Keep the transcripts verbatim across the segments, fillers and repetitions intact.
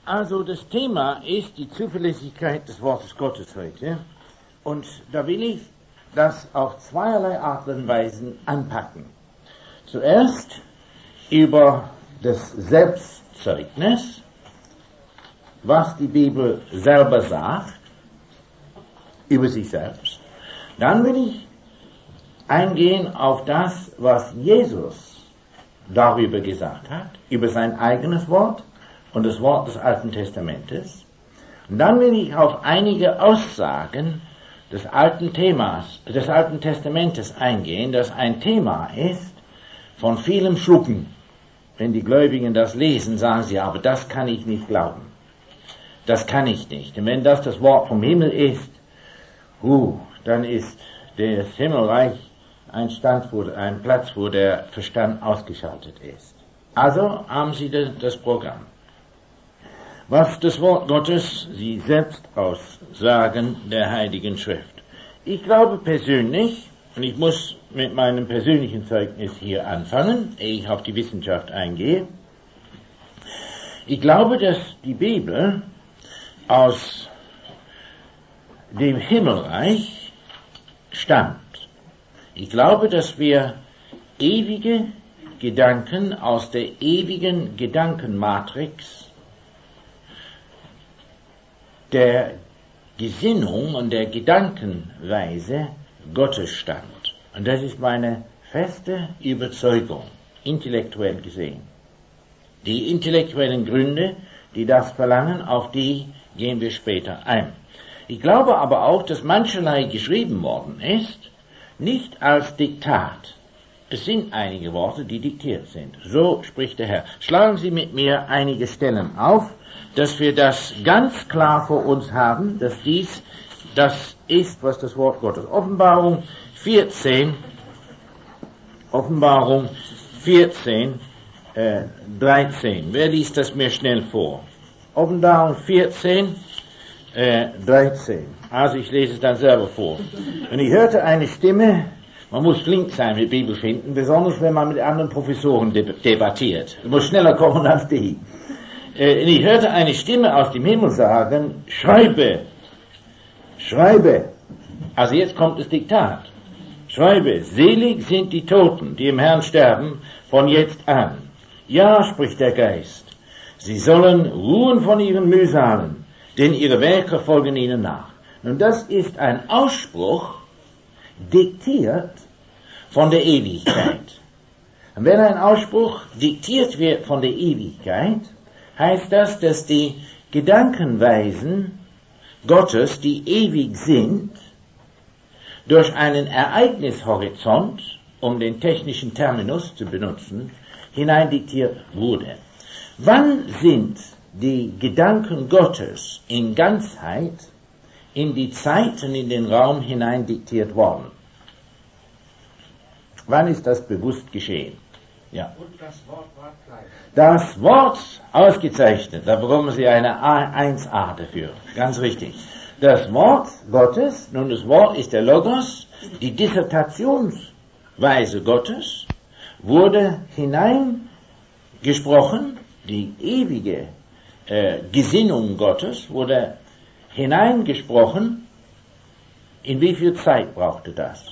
Also das Thema ist die Zuverlässigkeit des Wortes Gottes heute. Und da will ich das auf zweierlei Art und Weisen anpacken. Zuerst über das Selbstzeugnis, was die Bibel selber sagt, über sich selbst. Dann will ich eingehen auf das, was Jesus darüber gesagt hat, über sein eigenes Wort und das Wort des Alten Testamentes. Und dann will ich auf einige Aussagen des alten Themas, des Alten Testamentes eingehen, das ein Thema ist von vielem Schlucken. Wenn die Gläubigen das lesen, sagen sie, aber das kann ich nicht glauben. Das kann ich nicht. Und wenn das das Wort vom Himmel ist, uh, dann ist das Himmelreich ein Stand, wo, ein Platz, wo der Verstand ausgeschaltet ist. Also haben sie das Programm. Was das Wort Gottes, sie selbst Aussagen der Heiligen Schrift. Ich glaube persönlich, und ich muss mit meinem persönlichen Zeugnis hier anfangen, ehe ich auf die Wissenschaft eingehe. Ich glaube, dass die Bibel aus dem Himmelreich stammt. Ich glaube, dass wir ewige Gedanken aus der ewigen Gedankenmatrix der Gesinnung und der Gedankenweise Gottes stammt. Und das ist meine feste Überzeugung, intellektuell gesehen. Die intellektuellen Gründe, die das verlangen, auf die gehen wir später ein. Ich glaube aber auch, dass mancherlei geschrieben worden ist, nicht als Diktat. Es sind einige Worte, die diktiert sind. So spricht der Herr. Schlagen Sie mit mir einige Stellen auf, dass wir das ganz klar vor uns haben, dass dies das ist, was das Wort Gottes. Offenbarung vierzehn, Offenbarung vierzehn, äh, dreizehn. Wer liest das mir schnell vor? Offenbarung vierzehn, äh, dreizehn. Also ich lese es dann selber vor. Und ich hörte eine Stimme, man muss flink sein mit Bibel finden, besonders wenn man mit anderen Professoren debattiert. Du musst schneller kommen als die. Und ich hörte eine Stimme aus dem Himmel sagen, schreibe, schreibe. Also jetzt kommt das Diktat. Schreibe, selig sind die Toten, die im Herrn sterben, von jetzt an. Ja, spricht der Geist, sie sollen ruhen von ihren Mühsalen, denn ihre Werke folgen ihnen nach. Und das ist ein Ausspruch, diktiert von der Ewigkeit. Und wenn ein Ausspruch diktiert wird von der Ewigkeit, heißt das, dass die Gedankenweisen Gottes, die ewig sind, durch einen Ereignishorizont, um den technischen Terminus zu benutzen, hineindiktiert wurde. Wann sind die Gedanken Gottes in Ganzheit in die Zeit und in den Raum hineindiktiert worden? Wann ist das bewusst geschehen? Ja. Und das Wort war Fleisch. Das Wort, ausgezeichnet, da bekommen Sie eine eins a dafür, ganz richtig. Das Wort Gottes, nun das Wort ist der Logos, die Dissertationsweise Gottes, wurde hineingesprochen, die ewige äh, Gesinnung Gottes wurde hineingesprochen. In wie viel Zeit brauchte das?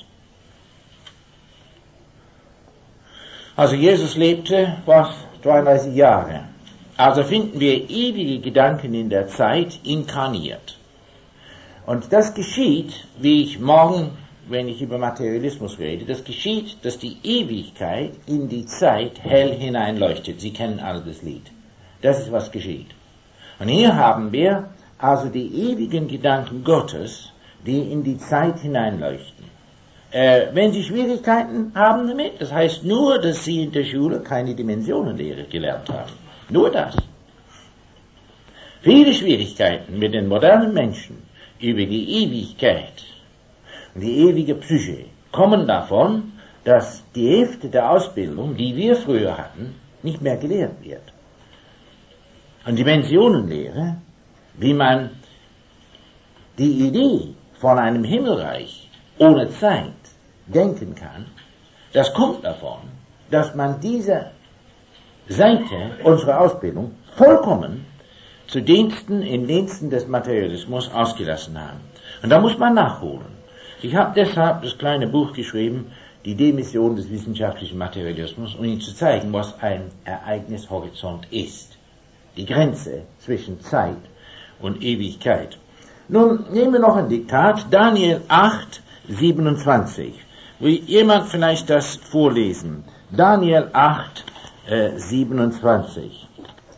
Also Jesus lebte, was, dreiunddreißig Jahre. Also finden wir ewige Gedanken in der Zeit inkarniert. Und das geschieht, wie ich morgen, wenn ich über Materialismus rede, das geschieht, dass die Ewigkeit in die Zeit hell hineinleuchtet. Sie kennen alle das Lied. Das ist, was geschieht. Und hier haben wir also die ewigen Gedanken Gottes, die in die Zeit hineinleuchten. Äh, wenn Sie Schwierigkeiten haben damit, das heißt nur, dass Sie in der Schule keine Dimensionenlehre gelernt haben. Nur das. Viele Schwierigkeiten mit den modernen Menschen über die Ewigkeit und die ewige Psyche kommen davon, dass die Hälfte der Ausbildung, die wir früher hatten, nicht mehr gelehrt wird. Und Dimensionenlehre, wie man die Idee von einem Himmelreich ohne Zeit denken kann, das kommt davon, dass man diese Seite unserer Ausbildung vollkommen zu Diensten, in Diensten des Materialismus ausgelassen haben. Und da muss man nachholen. Ich habe deshalb das kleine Buch geschrieben, die Demission des wissenschaftlichen Materialismus, um Ihnen zu zeigen, was ein Ereignishorizont ist. Die Grenze zwischen Zeit und Ewigkeit. Nun nehmen wir noch ein Diktat, Daniel acht, siebenundzwanzig. Will jemand vielleicht das vorlesen? Daniel acht, äh, siebenundzwanzig.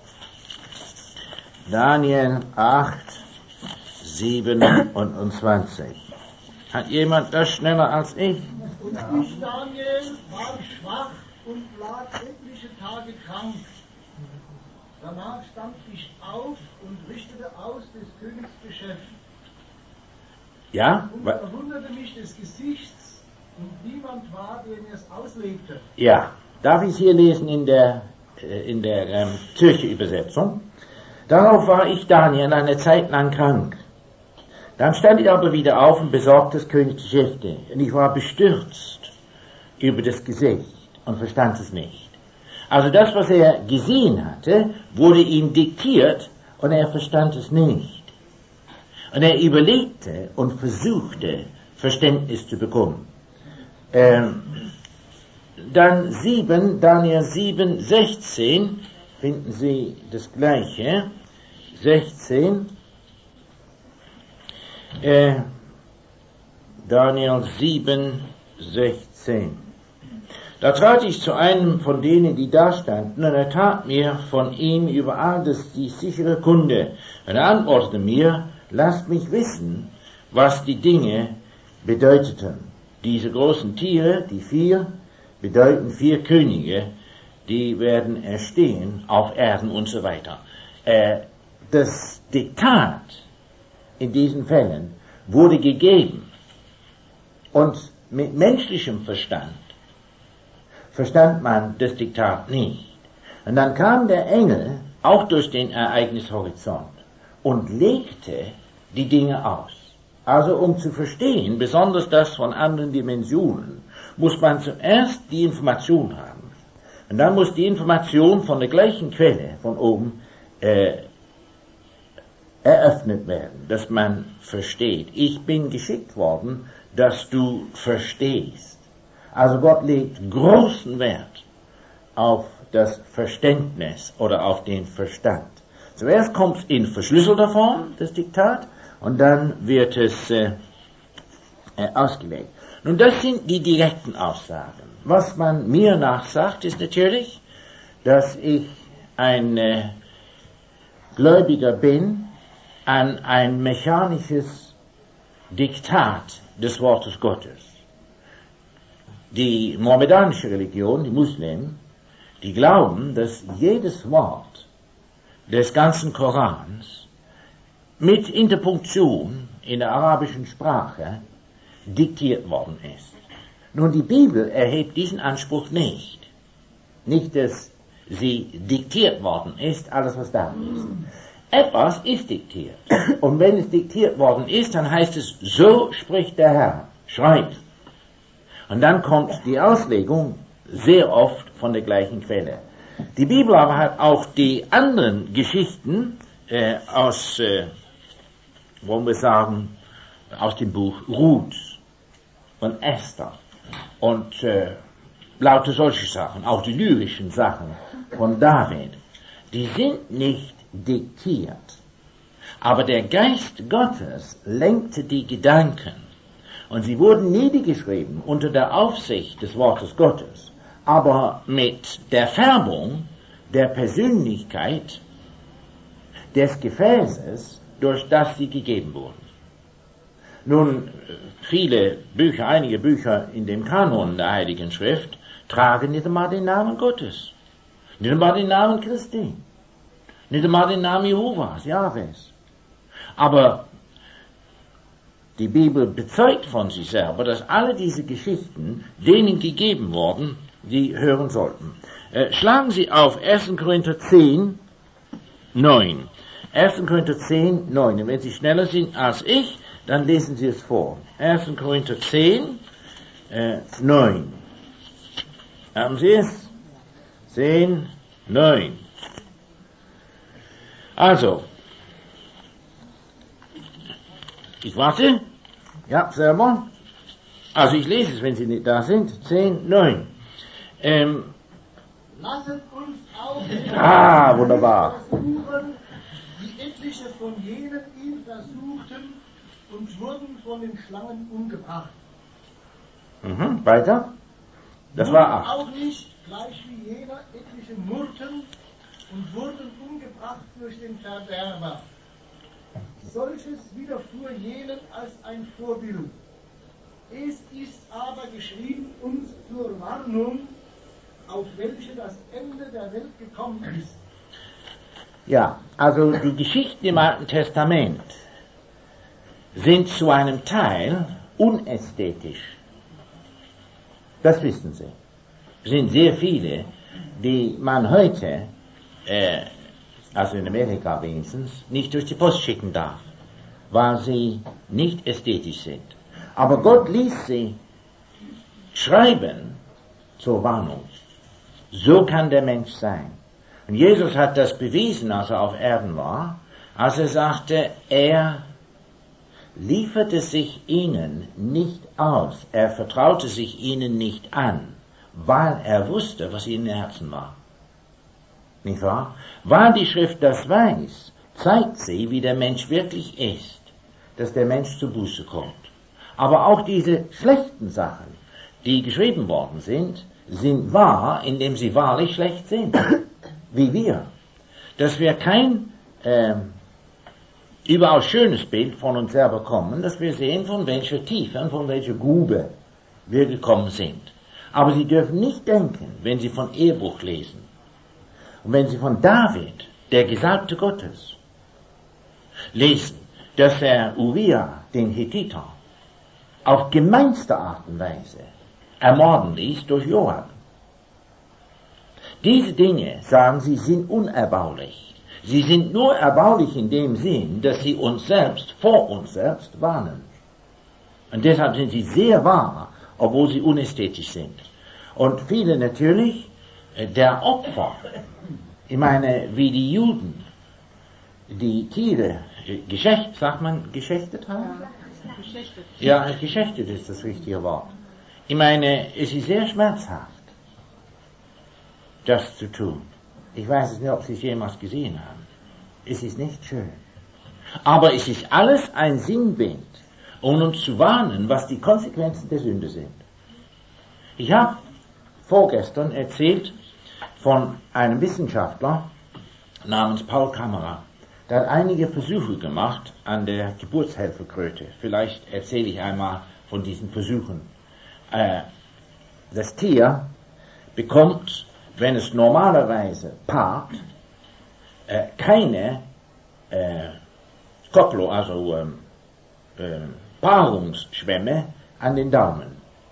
Daniel acht, siebenundzwanzig. Hat jemand das schneller als ich? Und ich, Daniel, war schwach und lag etliche Tage krank. Danach stand ich auf und richtete aus des Königs Geschäft. Ja? Und verwunderte mich des Gesichts, und niemand war, der mir es auslegte. Ja. Darf ich es hier lesen in der, äh, in der ähm, Zürcher Übersetzung? Darauf war ich, Daniel, eine Zeit lang krank. Dann stand ich aber wieder auf und besorgte des Königs Geschäfte. Und ich war bestürzt über das Gesicht und verstand es nicht. Also das, was er gesehen hatte, wurde ihm diktiert und er verstand es nicht. Und er überlegte und versuchte, Verständnis zu bekommen. Ähm, dann sieben, Daniel sieben, sechzehn, finden Sie das Gleiche. sechzehn. Äh, Daniel sieben, sechzehn. Da trat ich zu einem von denen, die da standen, und er tat mir von ihm überall das, die sichere Kunde. Und er antwortete mir, lasst mich wissen, was die Dinge bedeuteten. Diese großen Tiere, die vier, bedeuten vier Könige, die werden erstehen auf Erden und so weiter. Äh, das Diktat in diesen Fällen wurde gegeben und mit menschlichem Verstand verstand man das Diktat nicht. Und dann kam der Engel auch durch den Ereignishorizont und legte die Dinge aus. Also um zu verstehen, besonders das von anderen Dimensionen, muss man zuerst die Information haben. Und dann muss die Information von der gleichen Quelle von oben äh, eröffnet werden, dass man versteht. Ich bin geschickt worden, dass du verstehst. Also Gott legt großen Wert auf das Verständnis oder auf den Verstand. Zuerst kommt es in verschlüsselter Form, das Diktat, und dann wird es äh, äh, ausgelegt. Nun, das sind die direkten Aussagen. Was man mir nachsagt, ist natürlich, dass ich ein äh, Gläubiger bin an ein mechanisches Diktat des Wortes Gottes. Die mohammedanische Religion, die Muslimen, die glauben, dass jedes Wort des ganzen Korans mit Interpunktion in der arabischen Sprache diktiert worden ist. Nun, die Bibel erhebt diesen Anspruch nicht. Nicht, dass sie diktiert worden ist, alles was da ist. Etwas ist diktiert. Und wenn es diktiert worden ist, dann heißt es, so spricht der Herr, schreibt. Und dann kommt die Auslegung sehr oft von der gleichen Quelle. Die Bibel aber hat auch die anderen Geschichten äh, aus, äh, wollen wir sagen, aus dem Buch Ruth und Esther und äh, lauter solche Sachen, auch die lyrischen Sachen von David, die sind nicht diktiert. Aber der Geist Gottes lenkte die Gedanken und sie wurden niedergeschrieben unter der Aufsicht des Wortes Gottes, aber mit der Färbung der Persönlichkeit des Gefäßes, durch das sie gegeben wurden. Nun, viele Bücher, einige Bücher in dem Kanon der Heiligen Schrift tragen nicht einmal den Namen Gottes, nicht einmal den Namen Christi, nicht einmal den Namen Jehovas, Jahwes. Aber die Bibel bezeugt von sich selber, dass alle diese Geschichten denen gegeben wurden, die hören sollten. Äh, schlagen Sie auf erster Korinther zehn, neun. erster Korinther zehn, neun. Und wenn Sie schneller sind als ich, dann lesen Sie es vor. erster Korinther zehn, äh, neun. Haben Sie es? zehn, neun. Also, Ich warte. Ja, selber. Also ich lese es, wenn Sie nicht da sind. zehn, neun. Ähm, Lasset uns auch ah, wunderbar. versuchen, die etliche von jenen ihn versuchten und wurden von den Schlangen umgebracht. Mhm, weiter. Das Wurden war acht. auch nicht, gleich wie jener, etliche murrten und wurden umgebracht durch den Verderber. Solches widerfuhr jenen als ein Vorbild. Es ist aber geschrieben uns zur Warnung, auf welche das Ende der Welt gekommen ist. Ja, also die Geschichten im Alten Testament sind zu einem Teil unästhetisch. Das wissen Sie. Es sind sehr viele, die man heute, äh, also in Amerika wenigstens, nicht durch die Post schicken darf, weil sie nicht ästhetisch sind. Aber Gott ließ sie schreiben zur Warnung. So kann der Mensch sein. Und Jesus hat das bewiesen, als er auf Erden war, als er sagte, er lieferte sich ihnen nicht aus, er vertraute sich ihnen nicht an, weil er wusste, was ihnen im Herzen war. Nicht wahr? Weil die Schrift das weiß, zeigt sie, wie der Mensch wirklich ist, dass der Mensch zur Buße kommt. Aber auch diese schlechten Sachen, die geschrieben worden sind, sind wahr, indem sie wahrlich schlecht sind, wie wir. Dass wir kein äh, überaus schönes Bild von uns selber bekommen, dass wir sehen, von welcher Tiefe und von welcher Grube wir gekommen sind. Aber Sie dürfen nicht denken, wenn Sie von Ehebruch lesen und wenn Sie von David, der Gesalbte Gottes, lesen, dass er Uriah, den Hethiter, auf gemeinste Art und Weise ermorden ließ durch Joab. Diese Dinge, sagen Sie, sind unerbaulich. Sie sind nur erbaulich in dem Sinn, dass sie uns selbst, vor uns selbst warnen. Und deshalb sind sie sehr wahr, obwohl sie unästhetisch sind. Und viele natürlich, der Opfer, ich meine, wie die Juden, die Tiere, geschächt, sagt man, geschächtet haben? Ja, geschächtet. Ja, geschächtet ist das richtige Wort. Ich meine, es ist sehr schmerzhaft, das zu tun. Ich weiß es nicht, ob Sie es jemals gesehen haben. Es ist nicht schön. Aber es ist alles ein Sinnbild, um uns zu warnen, was die Konsequenzen der Sünde sind. Ich habe vorgestern erzählt von einem Wissenschaftler namens Paul Kammerer. Der hat einige Versuche gemacht an der Geburtshelferkröte. Vielleicht erzähle ich einmal von diesen Versuchen. Äh, das Tier bekommt, wenn es normalerweise paart, äh, keine äh, Koplo, also ähm, äh, Paarungsschwämme an den Daumen.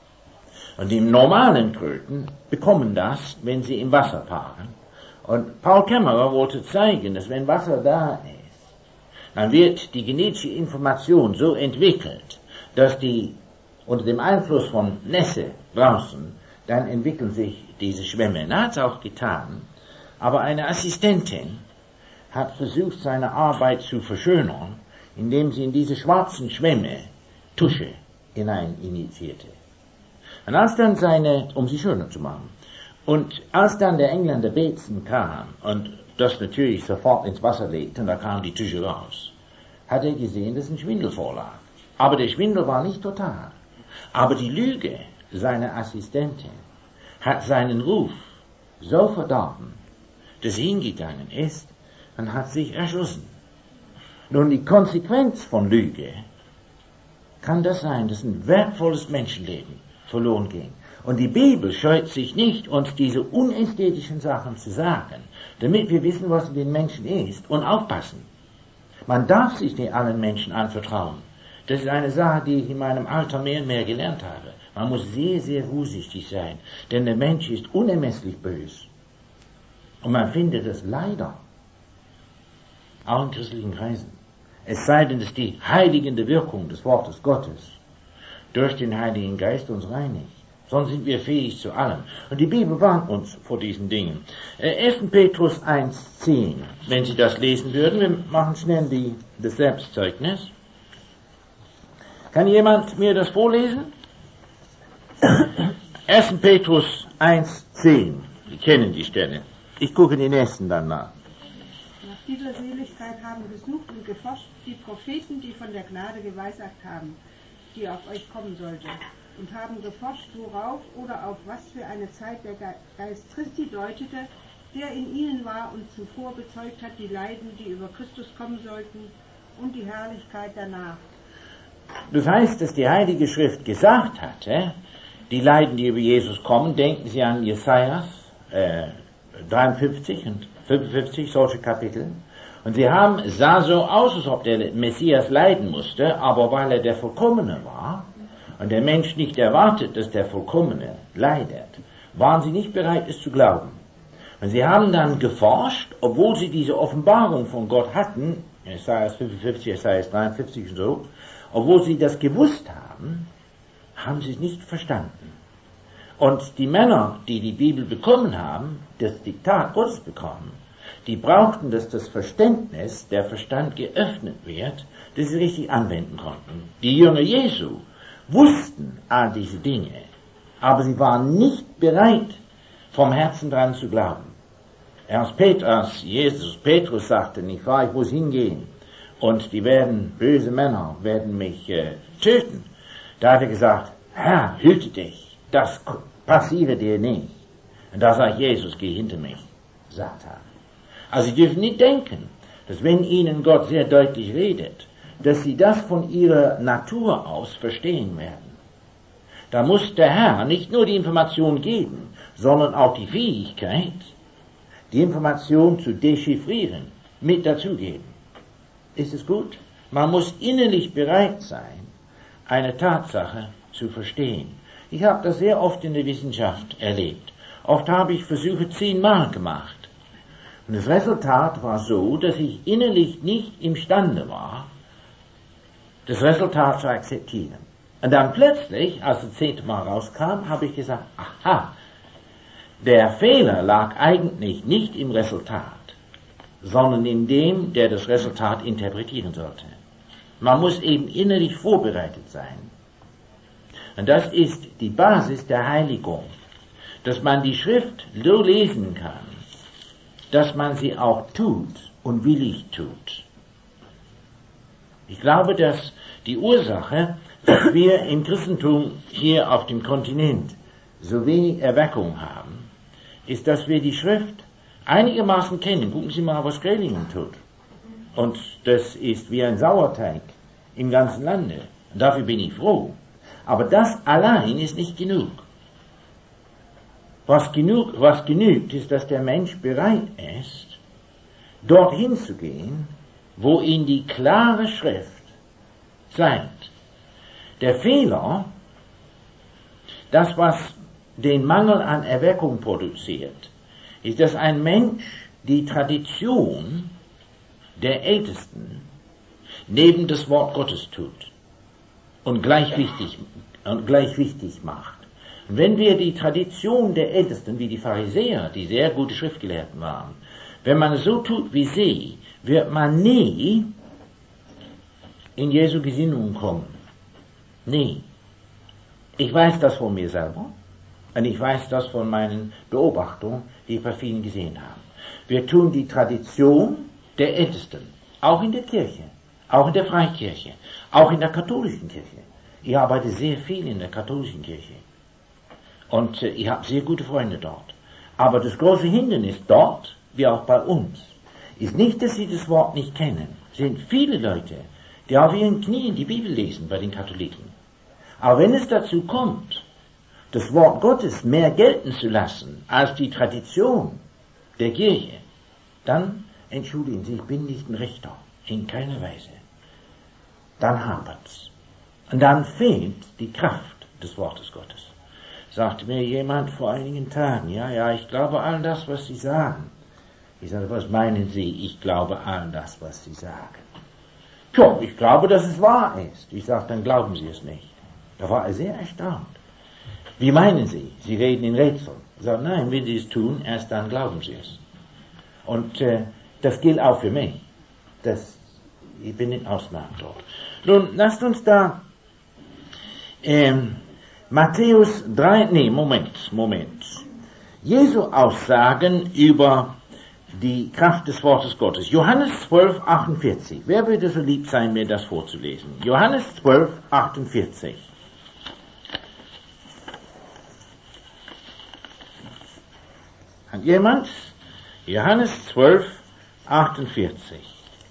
Und die normalen Kröten bekommen das, wenn sie im Wasser paaren. Und Paul Kammerer wollte zeigen, dass wenn Wasser da ist, dann wird die genetische Information so entwickelt, dass die unter dem Einfluss von Nässe draußen, dann entwickeln sich diese Schwämme. Er hat es auch getan, aber eine Assistentin hat versucht, seine Arbeit zu verschönern, indem sie in diese schwarzen Schwämme Tusche hinein initiierte. Und als dann seine, um sie schöner zu machen, und als dann der Engländer Bateson kam und das natürlich sofort ins Wasser legte, und da kam die Tusche raus, hat er gesehen, dass ein Schwindel vorlag. Aber der Schwindel war nicht total. Aber die Lüge seiner Assistentin hat seinen Ruf so verdorben, dass sie hingegangen ist und hat sich erschossen. Nun, die Konsequenz von Lüge kann das sein, dass ein wertvolles Menschenleben verloren ging. Und die Bibel scheut sich nicht, uns diese unästhetischen Sachen zu sagen, damit wir wissen, was in den Menschen ist und aufpassen. Man darf sich nicht allen Menschen anvertrauen. Das ist eine Sache, die ich in meinem Alter mehr und mehr gelernt habe. Man muss sehr, sehr vorsichtig sein, denn der Mensch ist unermesslich böse. Und man findet es leider auch in christlichen Kreisen. Es sei denn, dass die heiligende Wirkung des Wortes Gottes durch den Heiligen Geist uns reinigt. Sonst sind wir fähig zu allem. Und die Bibel warnt uns vor diesen Dingen. erster Petrus eins zehn, wenn Sie das lesen würden, wir machen schnell die, das Selbstzeugnis. Kann jemand mir das vorlesen? erster Petrus eins zehn. Sie kennen die Stelle. Ich gucke den nächsten dann nach. Nach dieser Seligkeit haben gesucht und geforscht die Propheten, die von der Gnade geweissagt haben, die auf euch kommen sollte, und haben geforscht, worauf oder auf was für eine Zeit der Geist Christi deutete, der in ihnen war und zuvor bezeugt hat die Leiden, die über Christus kommen sollten, und die Herrlichkeit danach. Das heißt, dass die Heilige Schrift gesagt hatte, die Leiden, die über Jesus kommen, denken Sie an Jesajas äh, dreiundfünfzig und fünfundfünfzig, solche Kapitel. Und sie haben, es sah so aus, als ob der Messias leiden musste, aber weil er der Vollkommene war und der Mensch nicht erwartet, dass der Vollkommene leidet, waren sie nicht bereit, es zu glauben. Und sie haben dann geforscht, obwohl sie diese Offenbarung von Gott hatten, Jesajas fünfundfünfzig, Jesajas dreiundfünfzig und so, obwohl sie das gewusst haben, haben sie es nicht verstanden. Und die Männer, die die Bibel bekommen haben, das Diktat Gottes bekommen, die brauchten, dass das Verständnis, der Verstand geöffnet wird, dass sie richtig anwenden konnten. Die Jünger Jesu wussten all diese Dinge, aber sie waren nicht bereit, vom Herzen dran zu glauben. Als, Petrus, als Jesus Petrus sagte, nicht wahr, ich muss hingehen und die werden, böse Männer werden mich äh, töten, da hat er gesagt, Herr, hüte dich, das passiere dir nicht. Und da sagt Jesus, geh hinter mich, Satan. Also Sie dürfen nicht denken, dass wenn Ihnen Gott sehr deutlich redet, dass Sie das von Ihrer Natur aus verstehen werden. Da muss der Herr nicht nur die Information geben, sondern auch die Fähigkeit, die Information zu dechiffrieren, mit dazugeben. Ist es gut? Man muss innerlich bereit sein, eine Tatsache zu verstehen. Ich habe das sehr oft in der Wissenschaft erlebt. Oft habe ich Versuche zehnmal gemacht. Und das Resultat war so, dass ich innerlich nicht imstande war, das Resultat zu akzeptieren. Und dann plötzlich, als das zehnte Mal rauskam, habe ich gesagt, aha, der Fehler lag eigentlich nicht im Resultat, sondern in dem, der das Resultat interpretieren sollte. Man muss eben innerlich vorbereitet sein. Und das ist die Basis der Heiligung, dass man die Schrift so lesen kann, dass man sie auch tut und willig tut. Ich glaube, dass die Ursache, dass wir im Christentum hier auf dem Kontinent so wenig Erweckung haben, ist, dass wir die Schrift einigermaßen kennen. Gucken Sie mal, was Grelingen tut. Und das ist wie ein Sauerteig im ganzen Lande. Und dafür bin ich froh. Aber das allein ist nicht genug. Was genug, was genügt, ist, dass der Mensch bereit ist, dorthin zu gehen, wo ihn die klare Schrift zeigt. Der Fehler, das was den Mangel an Erweckung produziert, ist, dass ein Mensch die Tradition der Ältesten neben das Wort Gottes tut und gleich wichtig, und gleich wichtig macht. Und wenn wir die Tradition der Ältesten, wie die Pharisäer, die sehr gute Schriftgelehrten waren, wenn man es so tut wie sie, wird man nie in Jesu Gesinnung kommen. Nie. Ich weiß das von mir selber und ich weiß das von meinen Beobachtungen, die ich bei vielen gesehen habe. Wir tun die Tradition der Ältesten, auch in der Kirche, auch in der Freikirche, auch in der katholischen Kirche. Ich arbeite sehr viel in der katholischen Kirche und äh, ich habe sehr gute Freunde dort. Aber das große Hindernis dort, wie auch bei uns, ist nicht, dass sie das Wort nicht kennen. Es sind viele Leute, die auf ihren Knien die Bibel lesen bei den Katholiken. Aber wenn es dazu kommt, das Wort Gottes mehr gelten zu lassen als die Tradition der Kirche, dann entschuldigen Sie, ich bin nicht ein Richter, in keiner Weise. Dann hapert's. Und dann fehlt die Kraft des Wortes Gottes. Sagte mir jemand vor einigen Tagen, ja, ja, ich glaube all das, was Sie sagen. Ich sagte, was meinen Sie, ich glaube all das, was Sie sagen? Tja, ich glaube, dass es wahr ist. Ich sagte, dann glauben Sie es nicht. Da war er sehr erstaunt. Wie meinen Sie? Sie reden in Rätseln. Ich sagte, nein, wenn Sie es tun, erst dann glauben Sie es. Und äh, das gilt auch für mich. Das, ich bin in Ausnahme dort. Nun, lasst uns da Ähm, Matthäus drei, nee, Moment, Moment. Jesu Aussagen über die Kraft des Wortes Gottes. Johannes zwölf, achtundvierzig. Wer würde so lieb sein, mir das vorzulesen? Johannes zwölf, achtundvierzig. Hat jemand? Johannes zwölf, achtundvierzig.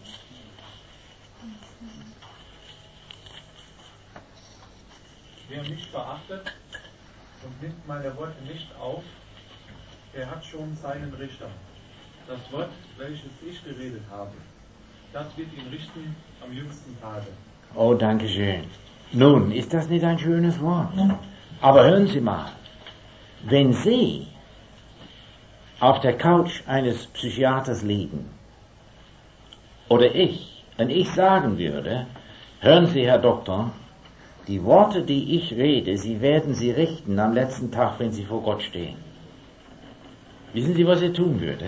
Wer mich verachtet und nimmt meine Worte nicht auf, der hat schon seinen Richter. Das Wort, welches ich geredet habe, das wird ihn richten am jüngsten Tage. Oh, danke schön. Nun, ist das nicht ein schönes Wort? Aber hören Sie mal, wenn Sie auf der Couch eines Psychiaters liegen, oder ich, und ich sagen würde, hören Sie, Herr Doktor, die Worte, die ich rede, Sie werden sie richten am letzten Tag, wenn Sie vor Gott stehen. Wissen Sie, was er tun würde?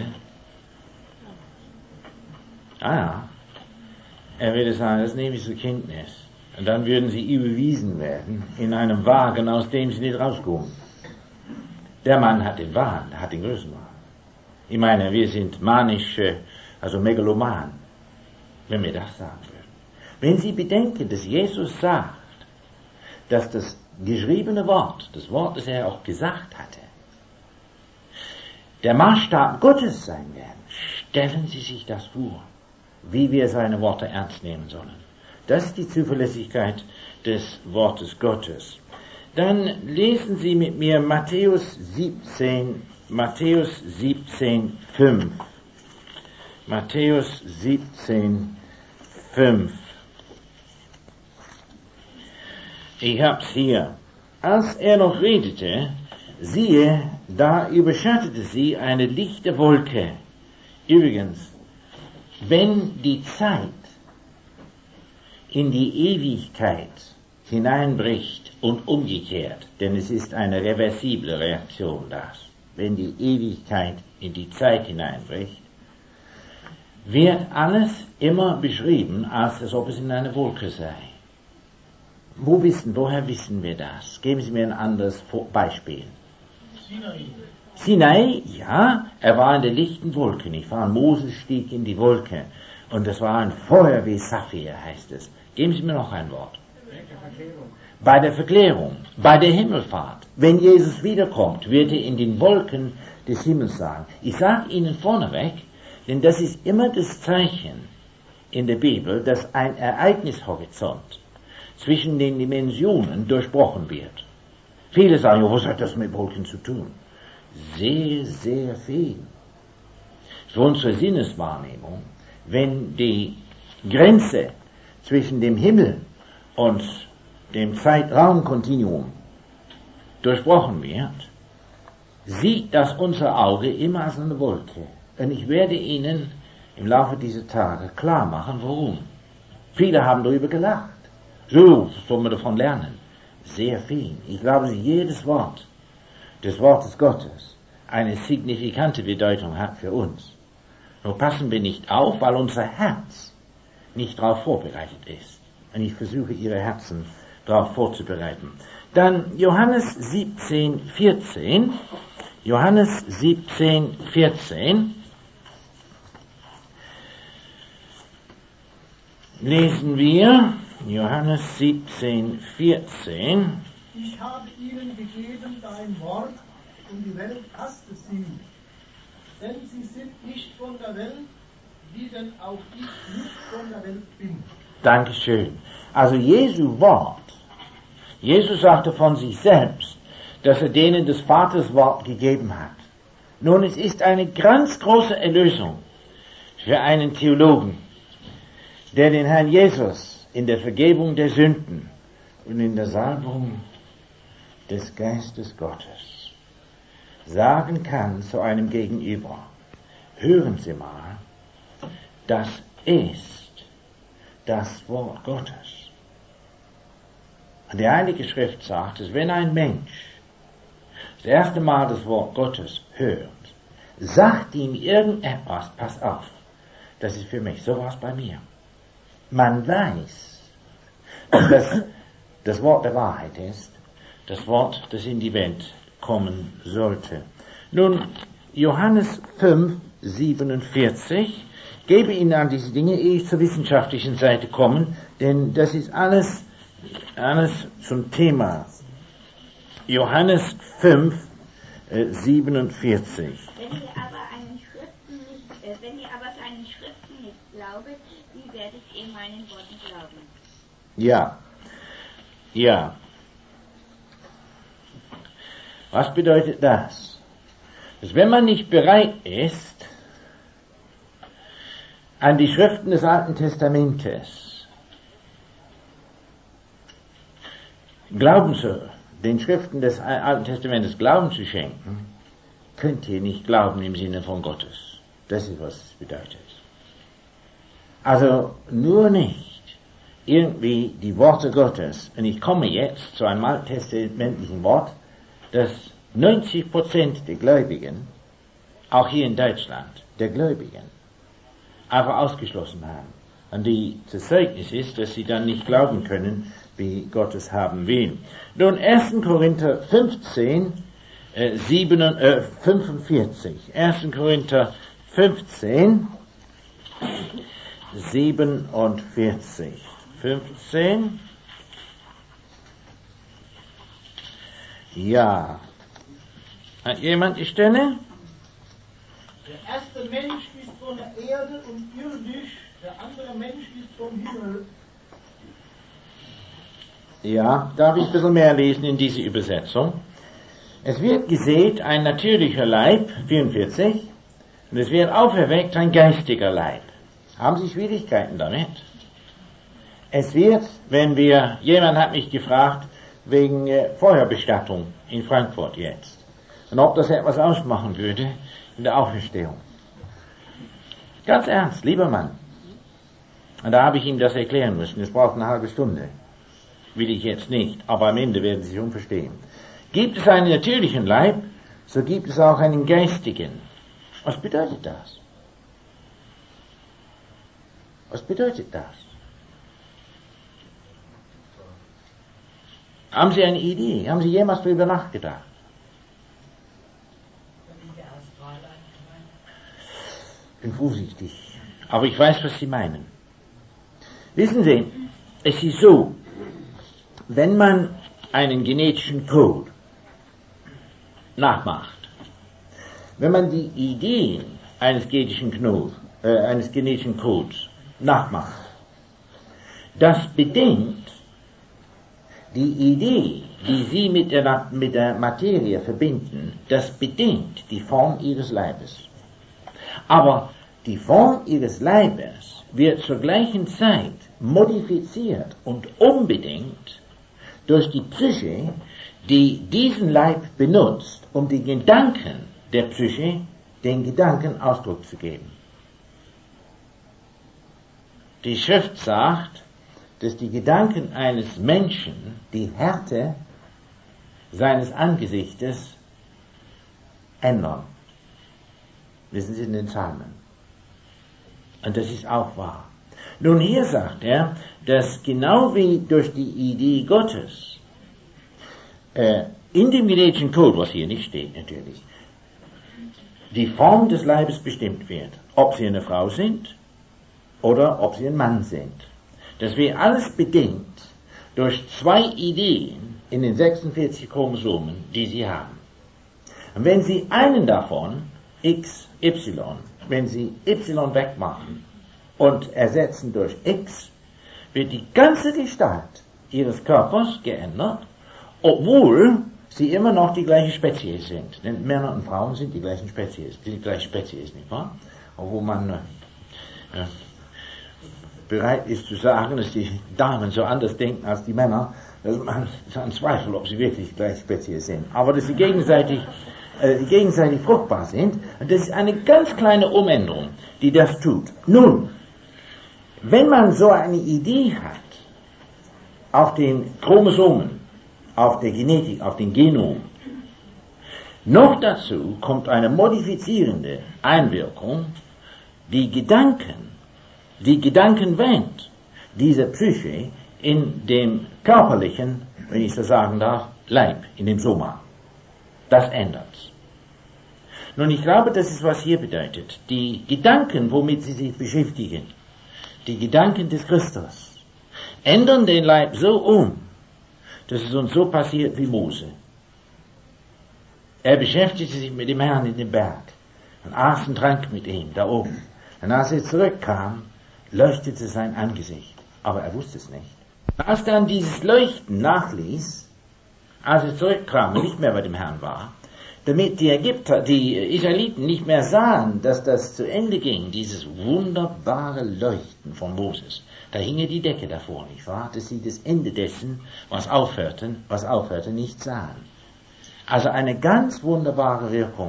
Ah ja, er würde sagen, das nehme ich zur Kenntnis. Und dann würden Sie überwiesen werden in einem Wagen, aus dem Sie nicht rauskommen. Der Mann hat den Wahn, der hat den Größenwahn. Ich meine, wir sind manisch, also megaloman, wenn wir das sagen würden. Wenn Sie bedenken, dass Jesus sagt, dass das geschriebene Wort, das Wort, das er auch gesagt hatte, der Maßstab Gottes sein werden, stellen Sie sich das vor, wie wir seine Worte ernst nehmen sollen. Das ist die Zuverlässigkeit des Wortes Gottes. Dann lesen Sie mit mir Matthäus siebzehn, Matthäus siebzehn, fünf. Matthäus siebzehn, fünf. Ich hab's hier. Als er noch redete, siehe, da überschattete sie eine lichte Wolke. Übrigens, wenn die Zeit in die Ewigkeit hineinbricht und umgekehrt, denn es ist eine reversible Reaktion das, wenn die Ewigkeit in die Zeit hineinbricht, wird alles immer beschrieben, als ob es in einer Wolke sei. Wo wissen, woher wissen wir das? Geben Sie mir ein anderes Beispiel. Sinai. Sinai, ja, er war in der lichten Wolke, nicht wahr? Moses stieg in die Wolke und das war ein Feuer wie Saphir, heißt es. Geben Sie mir noch ein Wort. Bei der Verklärung, bei der Himmelfahrt, wenn Jesus wiederkommt, wird er in den Wolken des Himmels sein. Ich sage Ihnen vorneweg, denn das ist immer das Zeichen in der Bibel, dass ein Ereignishorizont zwischen den Dimensionen durchbrochen wird. Viele sagen, ja, was hat das mit Wolken zu tun? Sehr, sehr viel. Für unsere Sinneswahrnehmung, wenn die Grenze zwischen dem Himmel und dem Zeitraumkontinuum durchbrochen wird, sieht das unser Auge immer als eine Wolke. Und ich werde Ihnen im Laufe dieser Tage klar machen, warum. Viele haben darüber gelacht. So, was soll man davon lernen? Sehr viel. Ich glaube, dass jedes Wort des Wortes Gottes eine signifikante Bedeutung hat für uns. Nur passen wir nicht auf, weil unser Herz nicht darauf vorbereitet ist. Und ich versuche, Ihre Herzen darauf vorzubereiten. Dann Johannes siebzehn, vierzehn. Johannes siebzehn, vierzehn. Lesen wir Johannes siebzehn, vierzehn. Ich habe ihnen gegeben dein Wort und die Welt hasste sie. Denn sie sind nicht von der Welt, wie denn auch ich nicht von der Welt bin. Dankeschön. Also Jesu Wort. Jesus sagte von sich selbst, dass er denen des Vaters Wort gegeben hat. Nun, es ist eine ganz große Erlösung für einen Theologen, der den Herrn Jesus in der Vergebung der Sünden und in der Salbung des Geistes Gottes sagen kann zu einem Gegenüber, hören Sie mal, das ist das Wort Gottes. Und die Heilige Schrift sagt, dass wenn ein Mensch das erste Mal das Wort Gottes hört, sagt ihm irgendetwas, pass auf, das ist für mich, so war es bei mir. Man weiß, dass das Wort der Wahrheit ist, das Wort, das in die Welt kommen sollte. Nun, Johannes fünf, siebenundvierzig, gebe Ihnen an diese Dinge, ehe ich zur wissenschaftlichen Seite komme, denn das ist alles, alles zum Thema. Johannes fünf, siebenundvierzig. Wenn ihr aber einen Schriften nicht, äh, wenn ihr aber seinen Schriften nicht glaubet, wie werdet ihr meinen Worten glauben? Ja, ja. Was bedeutet das? Dass wenn man nicht bereit ist, an die Schriften des Alten Testamentes Glauben zu, den Schriften des Alten Testamentes Glauben zu schenken, könnt ihr nicht glauben im Sinne von Gottes. Das ist, was es bedeutet. Also nur nicht irgendwie die Worte Gottes. Und ich komme jetzt zu einem alttestamentlichen Wort, das neunzig Prozent der Gläubigen, auch hier in Deutschland, der Gläubigen, einfach ausgeschlossen haben. Und die das Zeugnis ist, dass sie dann nicht glauben können, wie Gott es haben will. Nun, erster Korinther fünfzehn, äh, sieben, äh, fünfundvierzig. erster Korinther fünfzehn, siebenundvierzig. fünfzehn. Ja. Hat jemand die Stelle? Der erste Mensch ist von der Erde und irdisch, der andere Mensch ist vom Himmel. Ja, darf ich ein bisschen mehr lesen in diese Übersetzung? Es wird gesät ein natürlicher Leib, vierundvierzig, und es wird auferweckt ein geistiger Leib. Haben Sie Schwierigkeiten damit? Es wird, wenn wir, jemand hat mich gefragt, wegen äh, Feuerbestattung in Frankfurt jetzt, und ob das etwas ausmachen würde in der Auferstehung. Ganz ernst, lieber Mann. Und da habe ich ihm das erklären müssen, es braucht eine halbe Stunde. Will ich jetzt nicht, aber am Ende werden Sie schon verstehen. Gibt es einen natürlichen Leib, so gibt es auch einen geistigen. Was bedeutet das? Was bedeutet das? Haben Sie eine Idee? Haben Sie jemals darüber nachgedacht? Ich bin vorsichtig, aber ich weiß, was Sie meinen. Wissen Sie, es ist so, wenn man einen genetischen Code nachmacht, wenn man die Ideen eines genetischen, Knot, äh, eines genetischen Codes nachmacht, das bedingt die Idee, die Sie mit der, mit der Materie verbinden, das bedingt die Form Ihres Leibes. Aber die Form Ihres Leibes wird zur gleichen Zeit modifiziert und unbedingt durch die Psyche, die diesen Leib benutzt, um den Gedanken der Psyche, den Gedanken Ausdruck zu geben. Die Schrift sagt, dass die Gedanken eines Menschen die Härte seines Angesichtes ändern. Wissen Sie in den Psalmen. Und das ist auch wahr. Nun, hier sagt er, dass genau wie durch die Idee Gottes äh, in dem genetischen Code, was hier nicht steht natürlich, die Form des Leibes bestimmt wird, ob Sie eine Frau sind oder ob Sie ein Mann sind. Das wird alles bedingt durch zwei Ideen in den sechsundvierzig Chromosomen, die Sie haben. Und wenn Sie einen davon, X, Y, wenn Sie Y wegmachen und ersetzen durch X, wird die ganze Gestalt Ihres Körpers geändert, obwohl Sie immer noch die gleiche Spezies sind. Denn Männer und Frauen sind die gleichen Spezies, die gleiche Spezies, nicht wahr? Obwohl man äh, bereit ist zu sagen, dass die Damen so anders denken als die Männer, dass man an Zweifel, ob sie wirklich die gleiche Spezies sind. Aber dass sie gegenseitig äh, gegenseitig fruchtbar sind, und das ist eine ganz kleine Umänderung, die das tut. Nun, wenn man so eine Idee hat, auf den Chromosomen, auf der Genetik, auf den Genom, noch dazu kommt eine modifizierende Einwirkung, die Gedanken, die Gedankenwelt dieser Psyche in dem körperlichen, wenn ich so sagen darf, Leib, in dem Soma. Das ändert's. Nun, ich glaube, das ist, was hier bedeutet. Die Gedanken, womit sie sich beschäftigen, die Gedanken des Christus, ändern den Leib so um, dass es uns so passiert wie Mose. Er beschäftigte sich mit dem Herrn in dem Berg und aß und trank mit ihm da oben. Und als er zurückkam, leuchtete sein Angesicht. Aber er wusste es nicht. Als dann dieses Leuchten nachließ, als er zurückkam und nicht mehr bei dem Herrn war, damit die Ägypter, die Israeliten nicht mehr sahen, dass das zu Ende ging, dieses wunderbare Leuchten von Moses. Da hing ja die Decke davor, nicht wahr? Dass sie das Ende dessen, was aufhörten, was aufhörte, nicht sahen. Also eine ganz wunderbare Wirkung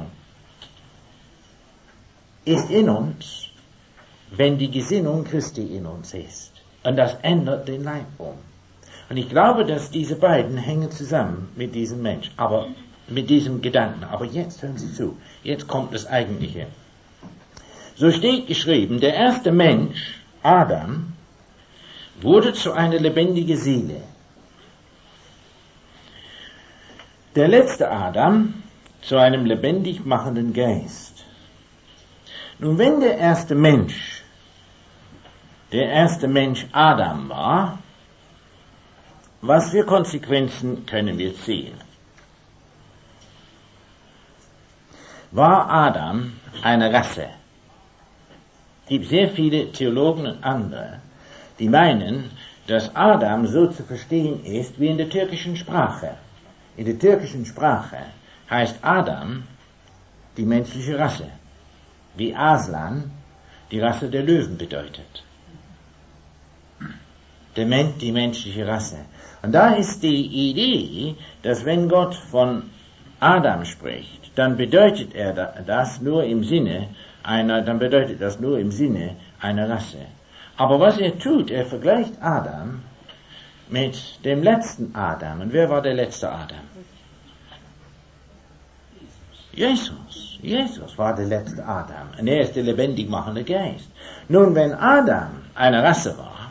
ist in uns, wenn die Gesinnung Christi in uns ist. Und das ändert den Leib um. Und ich glaube, dass diese beiden hängen zusammen mit diesem Mensch, aber mit diesem Gedanken. Aber jetzt hören Sie zu. Jetzt kommt das Eigentliche. So steht geschrieben, der erste Mensch, Adam, wurde zu einer lebendigen Seele. Der letzte Adam zu einem lebendig machenden Geist. Nun, wenn der erste Mensch, der erste Mensch Adam war, was für Konsequenzen können wir sehen? War Adam eine Rasse? Es gibt sehr viele Theologen und andere, die meinen, dass Adam so zu verstehen ist wie in der türkischen Sprache. In der türkischen Sprache heißt Adam die menschliche Rasse, wie Aslan die Rasse der Löwen bedeutet. Der Men- die menschliche Rasse. Und da ist die Idee, dass wenn Gott von Adam spricht, dann bedeutet er das nur im Sinne einer, dann bedeutet das nur im Sinne einer Rasse. Aber was er tut, er vergleicht Adam mit dem letzten Adam. Und wer war der letzte Adam? Jesus. Jesus war der letzte Adam. Und er ist der lebendig machende Geist. Nun, wenn Adam eine Rasse war,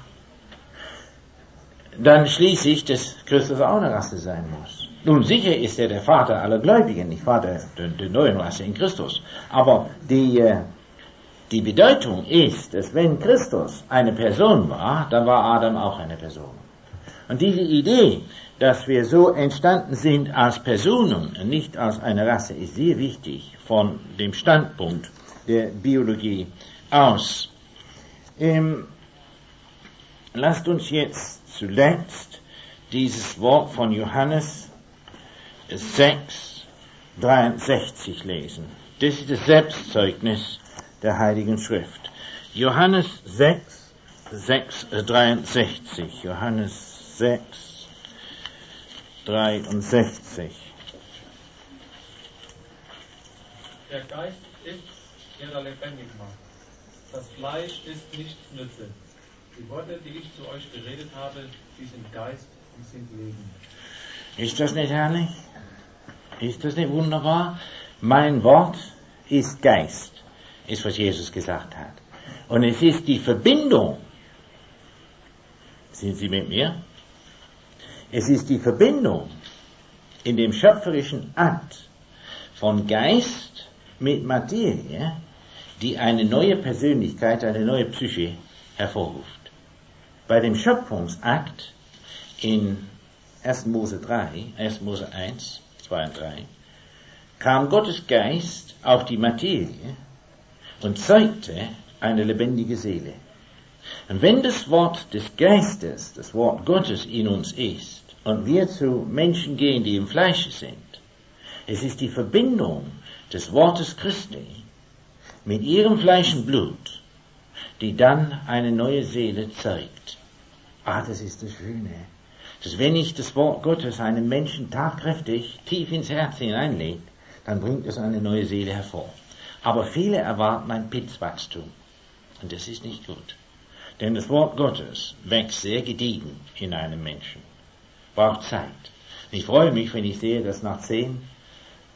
dann schließe ich, dass Christus auch eine Rasse sein muss. Nun, sicher ist er der Vater aller Gläubigen, nicht wahr, der, der, der neuen Rasse in Christus. Aber die, die Bedeutung ist, dass wenn Christus eine Person war, dann war Adam auch eine Person. Und diese Idee, dass wir so entstanden sind als Personen und nicht als eine Rasse, ist sehr wichtig von dem Standpunkt der Biologie aus. Ähm, lasst uns jetzt zuletzt dieses Wort von Johannes sechs, dreiundsechzig lesen. Das ist das Selbstzeugnis der Heiligen Schrift. Johannes sechs, sechs, dreiundsechzig. Johannes sechs, dreiundsechzig. Der Geist ist, der da lebendig macht. Das Fleisch ist nichts nütze. Die Worte, die ich zu euch geredet habe, die sind Geist und sind Leben. Ist das nicht herrlich? Ist das nicht wunderbar? Mein Wort ist Geist, ist was Jesus gesagt hat. Und es ist die Verbindung. Sind Sie mit mir? Es ist die Verbindung in dem schöpferischen Akt von Geist mit Materie, die eine neue Persönlichkeit, eine neue Psyche hervorruft. Bei dem Schöpfungsakt in erster Mose drei, erster Mose eins, zwei und drei, kam Gottes Geist auf die Materie und zeugte eine lebendige Seele. Und wenn das Wort des Geistes, das Wort Gottes in uns ist, und wir zu Menschen gehen, die im Fleische sind, es ist die Verbindung des Wortes Christi mit ihrem Fleisch und Blut, die dann eine neue Seele zeugt. Ah, das ist das Schöne. Dass wenn ich das Wort Gottes einem Menschen tatkräftig tief ins Herz hineinlege, dann bringt es eine neue Seele hervor. Aber viele erwarten ein Pilzwachstum. Und das ist nicht gut. Denn das Wort Gottes wächst sehr gediegen in einem Menschen. Braucht Zeit. Ich freue mich, wenn ich sehe, dass nach zehn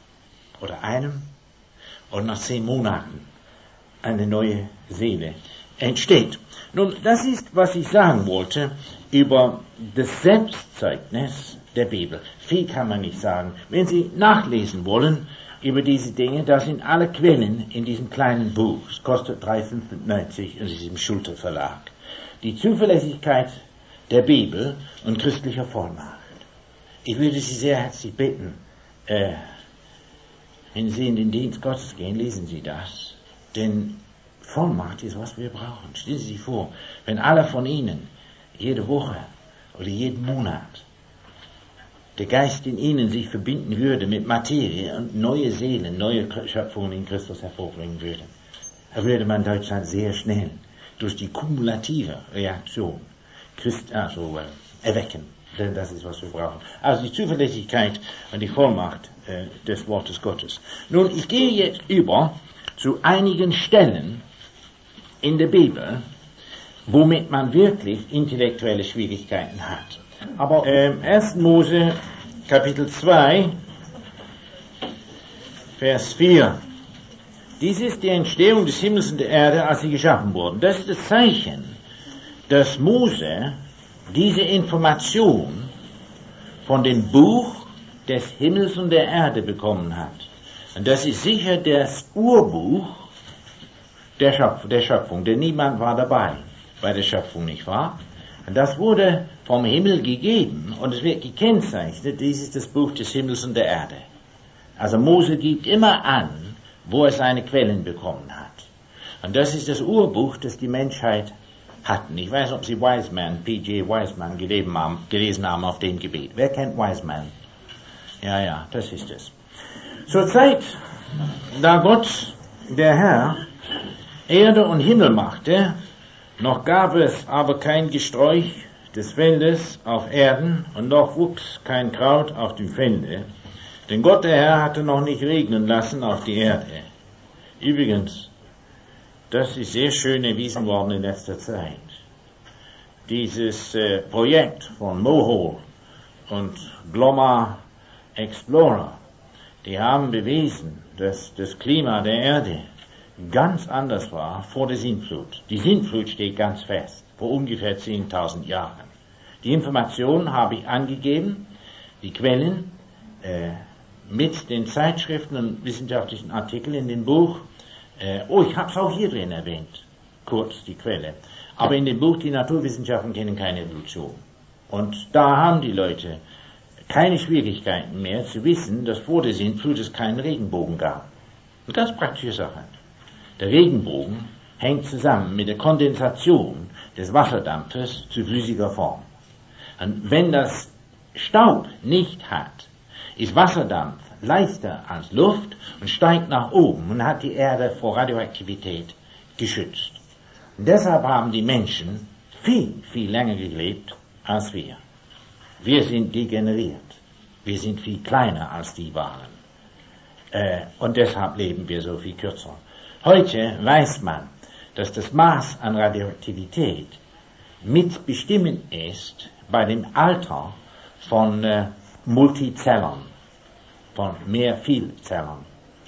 oder einem oder nach zehn Monaten eine neue Seele entsteht. Nun, das ist, was ich sagen wollte über das Selbstzeugnis der Bibel. Viel kann man nicht sagen. Wenn Sie nachlesen wollen über diese Dinge, da sind alle Quellen in diesem kleinen Buch. Es kostet drei fünfundneunzig und es ist im Schulte Verlag. Die Zuverlässigkeit der Bibel und christlicher Vollmacht. Ich würde Sie sehr herzlich bitten, äh, wenn Sie in den Dienst Gottes gehen, lesen Sie das. Denn Vollmacht ist, was wir brauchen. Stellen Sie sich vor, wenn alle von Ihnen jede Woche oder jeden Monat der Geist in Ihnen sich verbinden würde mit Materie und neue Seelen, neue Schöpfungen in Christus hervorbringen würde, da würde man Deutschland sehr schnell durch die kumulative Reaktion Christ, also, äh, erwecken. Denn das ist, was wir brauchen. Also die Zuverlässigkeit und die Vollmacht äh, des Wortes Gottes. Nun, ich gehe jetzt über zu einigen Stellen in der Bibel, womit man wirklich intellektuelle Schwierigkeiten hat. Aber äh, erster Mose, Kapitel zwei, Vers vier. Dies ist die Entstehung des Himmels und der Erde, als sie geschaffen wurden. Das ist das Zeichen, dass Mose diese Information von dem Buch des Himmels und der Erde bekommen hat. Und das ist sicher das Urbuch der, Schöpf- der Schöpfung, denn niemand war dabei bei der Schöpfung, nicht wahr? Und das wurde vom Himmel gegeben und es wird gekennzeichnet, dies ist das Buch des Himmels und der Erde. Also Mose gibt immer an, wo er seine Quellen bekommen hat. Und das ist das Urbuch, das die Menschheit hatten. Ich weiß, ob Sie Wiseman, P J Wiseman gelesen haben, gelesen haben auf dem Gebiet. Wer kennt Wiseman? Ja, ja, das ist es. Zur Zeit, da Gott, der Herr, Erde und Himmel machte, noch gab es aber kein Gesträuch des Feldes auf Erden und noch wuchs kein Kraut auf dem Felde, denn Gott, der Herr, hatte noch nicht regnen lassen auf die Erde. Übrigens, das ist sehr schön erwiesen worden in letzter Zeit. Dieses äh, Projekt von Mohole und Glomar Explorer, die haben bewiesen, dass das Klima der Erde ganz anders war vor der Sintflut. Die Sintflut steht ganz fest, vor ungefähr zehntausend Jahren. Die Informationen habe ich angegeben, die Quellen, äh, mit den Zeitschriften und wissenschaftlichen Artikeln in dem Buch. Äh, oh, ich habe es auch hier drin erwähnt, kurz die Quelle. Aber in dem Buch, die Naturwissenschaften kennen keine Evolution. Und da haben die Leute keine Schwierigkeiten mehr zu wissen, dass vor der Sintflut es keinen Regenbogen gab. Und das ist praktische Sache. Der Regenbogen hängt zusammen mit der Kondensation des Wasserdampfes zu flüssiger Form. Und wenn das Staub nicht hat, ist Wasserdampf leichter als Luft und steigt nach oben und hat die Erde vor Radioaktivität geschützt. Und deshalb haben die Menschen viel, viel länger gelebt als wir. Wir sind degeneriert. Wir sind viel kleiner als die waren. Äh, und deshalb leben wir so viel kürzer. Heute weiß man, dass das Maß an Radioaktivität mitbestimmend ist bei dem Alter von äh, Multizellern, von mehr Vielzellern.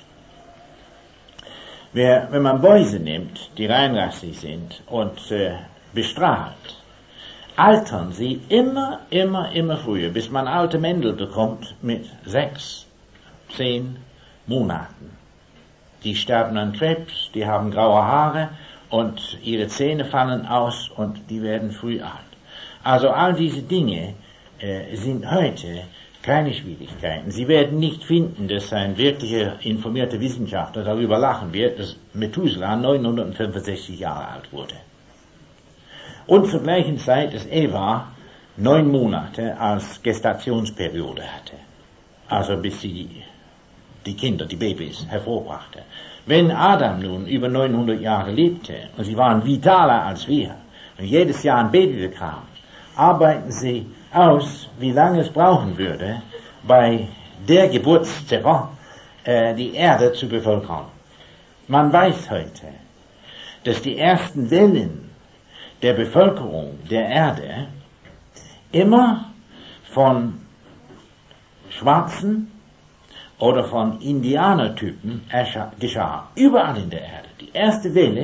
Wer, wenn man Mäuse nimmt, die reinrassig sind und äh, bestrahlt, altern sie immer, immer, immer früher, bis man alte Mendel bekommt mit sechs, zehn Monaten. Die sterben an Krebs, die haben graue Haare und ihre Zähne fallen aus und die werden früh alt. Also all diese Dinge äh, sind heute keine Schwierigkeiten. Sie werden nicht finden, dass ein wirklicher informierter Wissenschaftler darüber lachen wird, dass Methuselah neunhundertfünfundsechzig Jahre alt wurde. Und zur gleichen Zeit, dass Eva neun Monate als Gestationsperiode hatte. Also bis sie die Kinder, die Babys hervorbrachte. Wenn Adam nun über neunhundert Jahre lebte und sie waren vitaler als wir und jedes Jahr ein Baby bekam, arbeiten sie aus, wie lange es brauchen würde, bei der Geburtsziffer äh, die Erde zu bevölkern. Man weiß heute, dass die ersten Wellen der Bevölkerung der Erde immer von Schwarzen oder von Indianertypen geschah. Überall in der Erde. Die erste Welle,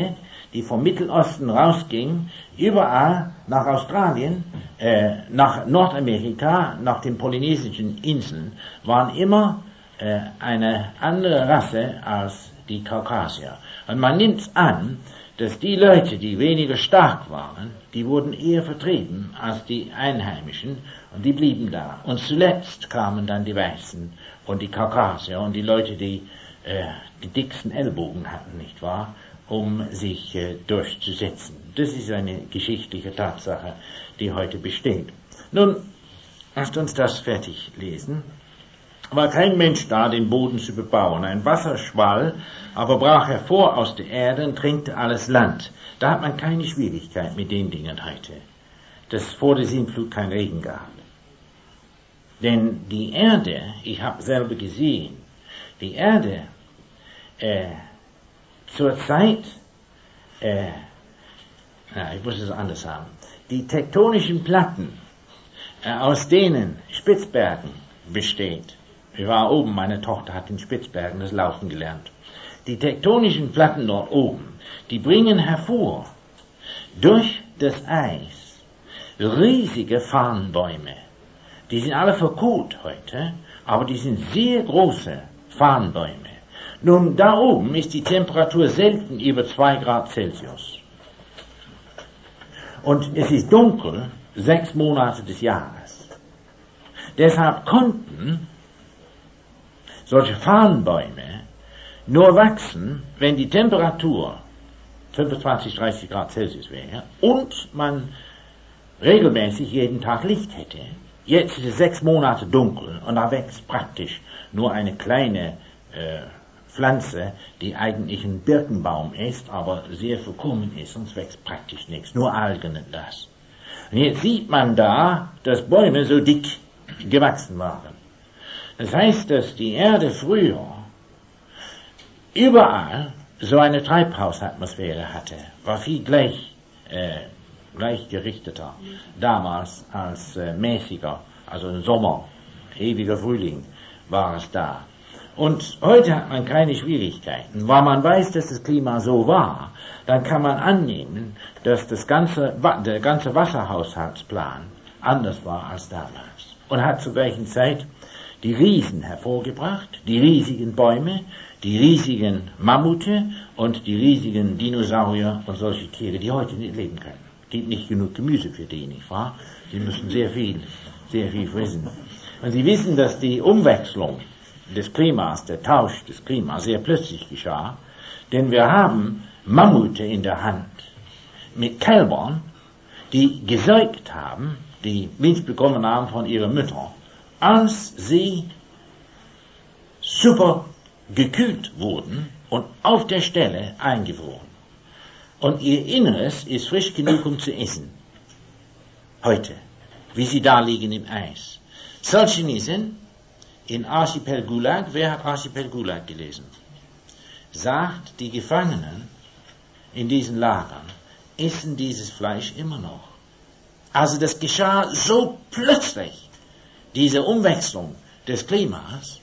die vom Mittelosten rausging, überall nach Australien, äh, nach Nordamerika, nach den polynesischen Inseln, waren immer äh, eine andere Rasse als die Kaukasier. Und man nimmt an, dass die Leute, die weniger stark waren, die wurden eher vertrieben als die Einheimischen und die blieben da. Und zuletzt kamen dann die Weißen und die Kaukasier und die Leute, die äh, die dicksten Ellbogen hatten, nicht wahr, um sich äh, durchzusetzen. Das ist eine geschichtliche Tatsache, die heute besteht. Nun, lasst uns das fertig lesen. War kein Mensch da, den Boden zu bebauen. Ein Wasserschwall aber brach hervor aus der Erde und tränkte alles Land. Da hat man keine Schwierigkeit mit den Dingen heute, dass vor der Sintflut kein Regen gab. Denn die Erde, ich habe selber gesehen, die Erde äh, zur Zeit, äh, na, ich muss es anders sagen, die tektonischen Platten, äh, aus denen Spitzbergen besteht. Ich war oben, meine Tochter hat in Spitzbergen das Laufen gelernt. Die tektonischen Platten dort oben, die bringen hervor durch das Eis riesige Farnbäume. Die sind alle verkohlt heute, aber die sind sehr große Farnbäume. Nun, da oben ist die Temperatur selten über zwei Grad Celsius. Und es ist dunkel sechs Monate des Jahres. Deshalb konnten solche Farnbäume nur wachsen, wenn die Temperatur fünfundzwanzig, dreißig Grad Celsius wäre und man regelmäßig jeden Tag Licht hätte. Jetzt ist es sechs Monate dunkel und da wächst praktisch nur eine kleine äh, Pflanze, die eigentlich ein Birkenbaum ist, aber sehr verkommen ist, sonst wächst praktisch nichts, nur Algen und das. Und jetzt sieht man da, dass Bäume so dick gewachsen waren. Das heißt, dass die Erde früher überall so eine Treibhausatmosphäre hatte, war viel gleich, äh, gleichgerichteter damals als äh, mäßiger, also im Sommer, ewiger Frühling war es da. Und heute hat man keine Schwierigkeiten. Weil man weiß, dass das Klima so war, dann kann man annehmen, dass das ganze, der ganze Wasserhaushaltsplan anders war als damals. Und hat zur gleichen Zeit die Riesen hervorgebracht, die riesigen Bäume, die riesigen Mammute und die riesigen Dinosaurier und solche Tiere, die heute nicht leben können. Es gibt nicht genug Gemüse für die, nicht wahr? Sie müssen sehr viel, sehr viel fressen. Und Sie wissen, dass die Umwechslung des Klimas, der Tausch des Klimas sehr plötzlich geschah, denn wir haben Mammute in der Hand mit Kälbern, die gesäugt haben, die Milch bekommen haben von ihren Müttern, als sie super gekühlt wurden und auf der Stelle eingefroren. Und ihr Inneres ist frisch genug, um zu essen. Heute, wie sie da liegen im Eis. Solzhenitsyn in Archipel Gulag, wer hat Archipel Gulag gelesen? Sagt, die Gefangenen in diesen Lagern essen dieses Fleisch immer noch. Also das geschah so plötzlich, diese Umwechslung des Klimas,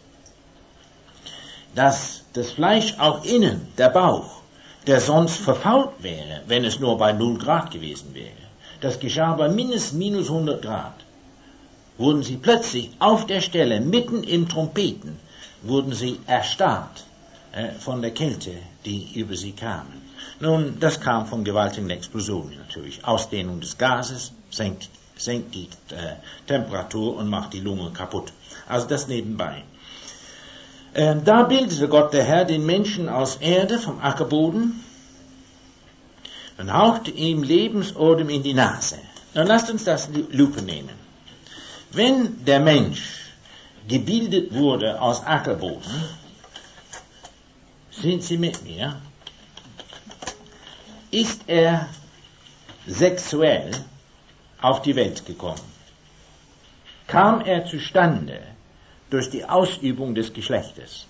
dass das Fleisch auch innen, der Bauch, der sonst verfault wäre, wenn es nur bei null Grad gewesen wäre. Das geschah bei mindestens minus hundert Grad. Wurden sie plötzlich auf der Stelle, mitten im Trompeten, wurden sie erstarrt äh, von der Kälte, die über sie kam. Nun, das kam von gewaltigen Explosionen natürlich. Ausdehnung des Gases senkt, senkt die äh, Temperatur und macht die Lunge kaputt. Also das nebenbei. Äh, da bildete Gott der Herr den Menschen aus Erde vom Ackerboden und hauchte ihm Lebensodem in die Nase. Nun lasst uns das Lupe nehmen. Wenn der Mensch gebildet wurde aus Ackerboden, sind Sie mit mir, ist er sexuell auf die Welt gekommen. Kam er zustande durch die Ausübung des Geschlechtes.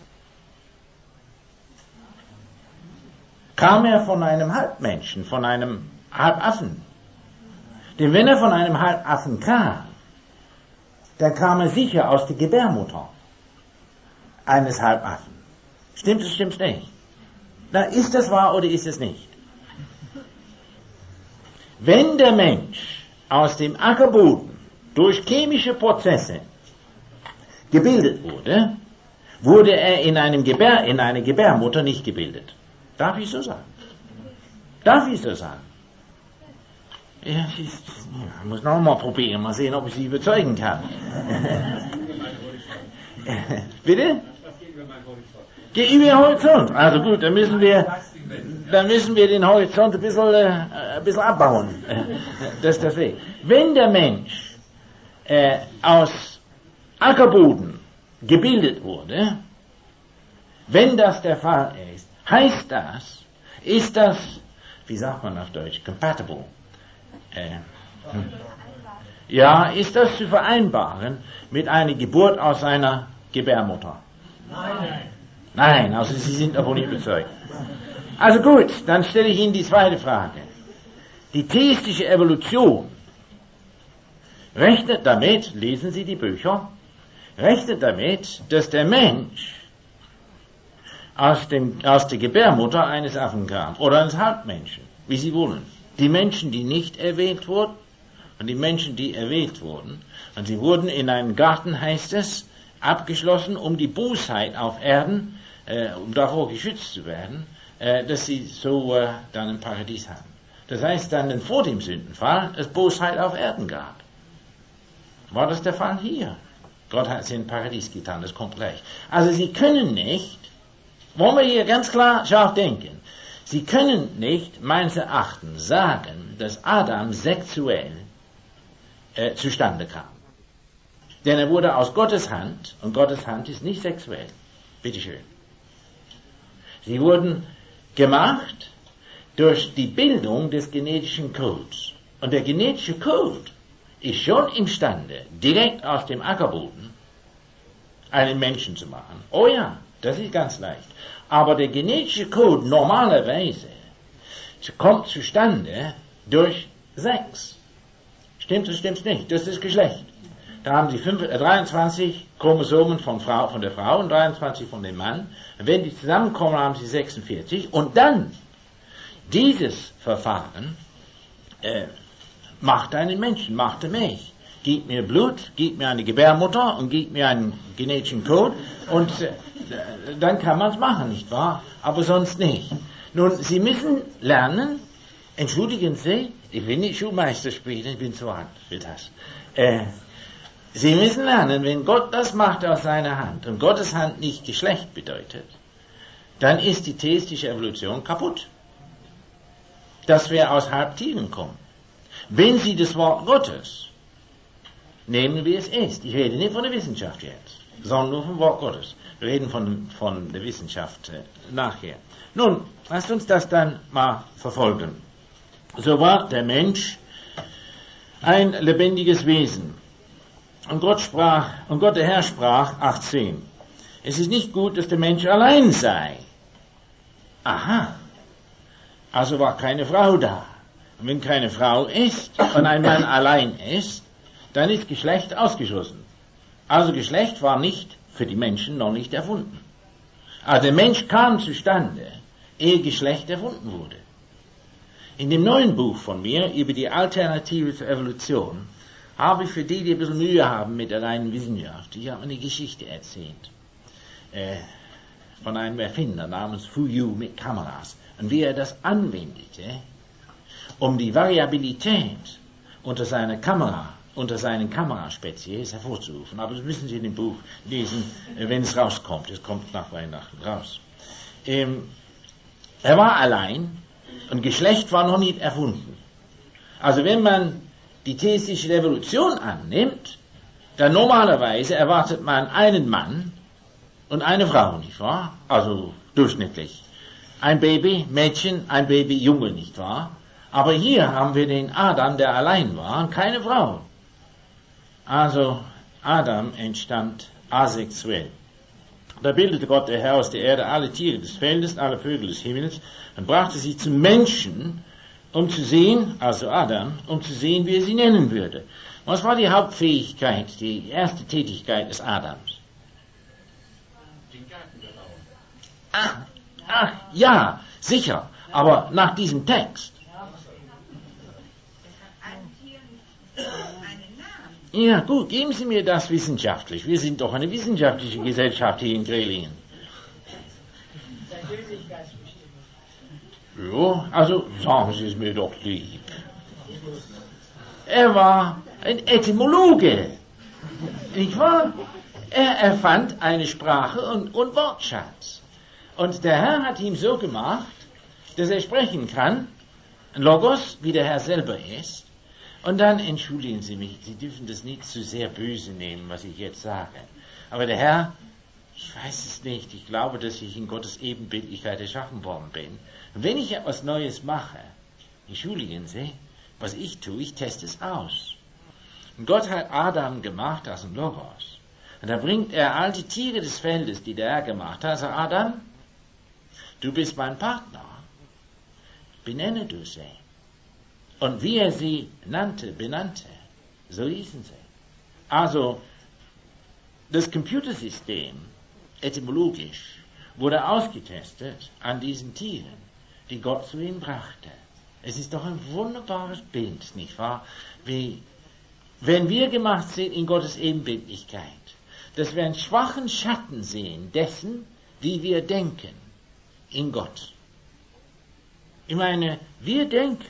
Kam er von einem Halbmenschen, von einem Halbaffen. Denn wenn er von einem Halbaffen kam, dann kam er sicher aus der Gebärmutter eines Halbaffen. Stimmt es, stimmt es nicht? Na, ist das wahr oder ist es nicht? wenn der Mensch aus dem Ackerboden durch chemische Prozesse gebildet wurde, wurde er in, einem Gebär, in einer Gebärmutter nicht gebildet. Darf ich so sagen? Darf ich so sagen? Ja, ich, ich muss noch mal probieren, mal sehen, ob ich Sie überzeugen kann. Bitte? Geht über den Horizont. Also gut, dann müssen wir, dann müssen wir den Horizont ein bisschen, äh, ein bisschen abbauen. Das ist der Weg. Wenn der Mensch äh, aus Ackerboden gebildet wurde, wenn das der Fall ist, heißt das, ist das, wie sagt man auf Deutsch, compatible? Äh, hm. Ja, ist das zu vereinbaren mit einer Geburt aus einer Gebärmutter? Nein. Nein, also Sie sind davon nicht überzeugt. Also gut, dann stelle ich Ihnen die zweite Frage. Die theistische Evolution rechnet damit, lesen Sie die Bücher, rechnet damit, dass der Mensch aus, dem, aus der Gebärmutter eines Affen kam, oder eines Halbmenschen, wie Sie wollen. Die Menschen, die nicht erwähnt wurden, und die Menschen, die erwähnt wurden, und sie wurden in einem Garten, heißt es, abgeschlossen, um die Bosheit auf Erden, äh, um davor geschützt zu werden, äh, dass sie so äh, dann ein Paradies haben. Das heißt dann vor dem Sündenfall, es Bosheit auf Erden gab. War das der Fall hier? Gott hat sie in Paradies getan, das kommt gleich. Also sie können nicht, wollen wir hier ganz klar scharf denken, sie können nicht, meines Erachtens, sagen, dass Adam sexuell äh, zustande kam. Denn er wurde aus Gottes Hand, und Gottes Hand ist nicht sexuell. Bitteschön. Sie wurden gemacht durch die Bildung des genetischen Codes. Und der genetische Code ist schon imstande, direkt aus dem Ackerboden einen Menschen zu machen. Oh ja, das ist ganz leicht. Aber der genetische Code normalerweise kommt zustande durch Sex. Stimmt es, stimmt es nicht? Das ist Geschlecht. Da haben Sie dreiundzwanzig Chromosomen von, Frau, von der Frau und dreiundzwanzig von dem Mann. Wenn die zusammenkommen, haben Sie sechsundvierzig. Und dann, dieses Verfahren äh, macht einen Menschen, macht er mich. Gibt mir Blut, gibt mir eine Gebärmutter und gibt mir einen genetischen Code. Und äh, dann kann man es machen, nicht wahr? Aber sonst nicht. Nun, Sie müssen lernen, entschuldigen Sie, ich will nicht Schulmeister spielen, ich bin zu alt für das. Äh, Sie müssen lernen, wenn Gott das macht aus seiner Hand und Gottes Hand nicht Geschlecht bedeutet, dann ist die theistische Evolution kaputt. Dass wir aus Halbtieren kommen. Wenn Sie das Wort Gottes nehmen, wie es ist, ich rede nicht von der Wissenschaft jetzt, sondern nur vom Wort Gottes. Wir reden von, von der Wissenschaft äh, nachher. Nun, lasst uns das dann mal verfolgen. So war der Mensch ein lebendiges Wesen. Und Gott sprach, und Gott der Herr sprach, achtzehn, es ist nicht gut, dass der Mensch allein sei. Aha, also war keine Frau da. Und wenn keine Frau ist und ein Mann allein ist, dann ist Geschlecht ausgeschlossen. Also Geschlecht war nicht für die Menschen noch nicht erfunden. Also der Mensch kam zustande, ehe Geschlecht erfunden wurde. In dem neuen Buch von mir über die Alternative zur Evolution habe ich für die, die ein bisschen Mühe haben mit der reinen Wissenschaft, ich habe eine Geschichte erzählt äh, von einem Erfinder namens Fu Yu mit Kameras und wie er das anwendete, um die Variabilität unter seiner Kamera, unter seinen Kameraspezies hervorzurufen. Aber das müssen Sie in dem Buch lesen, äh, wenn es rauskommt. Es kommt nach Weihnachten raus. Ähm, er war allein und Geschlecht war noch nicht erfunden. Also wenn man die theistische Evolution annimmt, dann normalerweise erwartet man einen Mann und eine Frau, nicht wahr? Also durchschnittlich. Ein Baby, Mädchen, ein Baby, Junge, nicht wahr? Aber hier haben wir den Adam, der allein war, und keine Frau. Also Adam entstand asexuell. Da bildete Gott der Herr aus der Erde alle Tiere des Feldes, alle Vögel des Himmels und brachte sie zum Menschen, um zu sehen, also Adam, um zu sehen, wie er sie nennen würde. Was war die Hauptfähigkeit, die erste Tätigkeit des Adams? Den Garten bebauen. Ach, ach, ja, sicher, aber nach diesem Text. Ja, gut, geben Sie mir das wissenschaftlich. Wir sind doch eine wissenschaftliche Gesellschaft hier in Grelingen. Ja, also sagen Sie es mir doch lieb. Er war ein Etymologe, nicht wahr? Er erfand eine Sprache und, und Wortschatz. Und der Herr hat ihm so gemacht, dass er sprechen kann, Logos, wie der Herr selber ist. Und dann, entschuldigen Sie mich, Sie dürfen das nicht zu sehr böse nehmen, was ich jetzt sage. Aber der Herr, ich weiß es nicht, ich glaube, dass ich in Gottes Ebenbildlichkeit erschaffen worden bin. Und wenn ich etwas Neues mache, entschuldigen Sie, was ich tue, ich teste es aus. Und Gott hat Adam gemacht als ein Logos. Und da bringt er all die Tiere des Feldes, die der Herr gemacht hat, sagt, Adam, du bist mein Partner, benenne du sie. Und wie er sie nannte, benannte, so hießen sie. Also, das Computersystem, etymologisch, wurde ausgetestet an diesen Tieren, die Gott zu ihm brachte. Es ist doch ein wunderbares Bild, nicht wahr? Wie, wenn wir gemacht sind in Gottes Ebenbildlichkeit, dass wir einen schwachen Schatten sehen dessen, wie wir denken in Gott. Ich meine, wir denken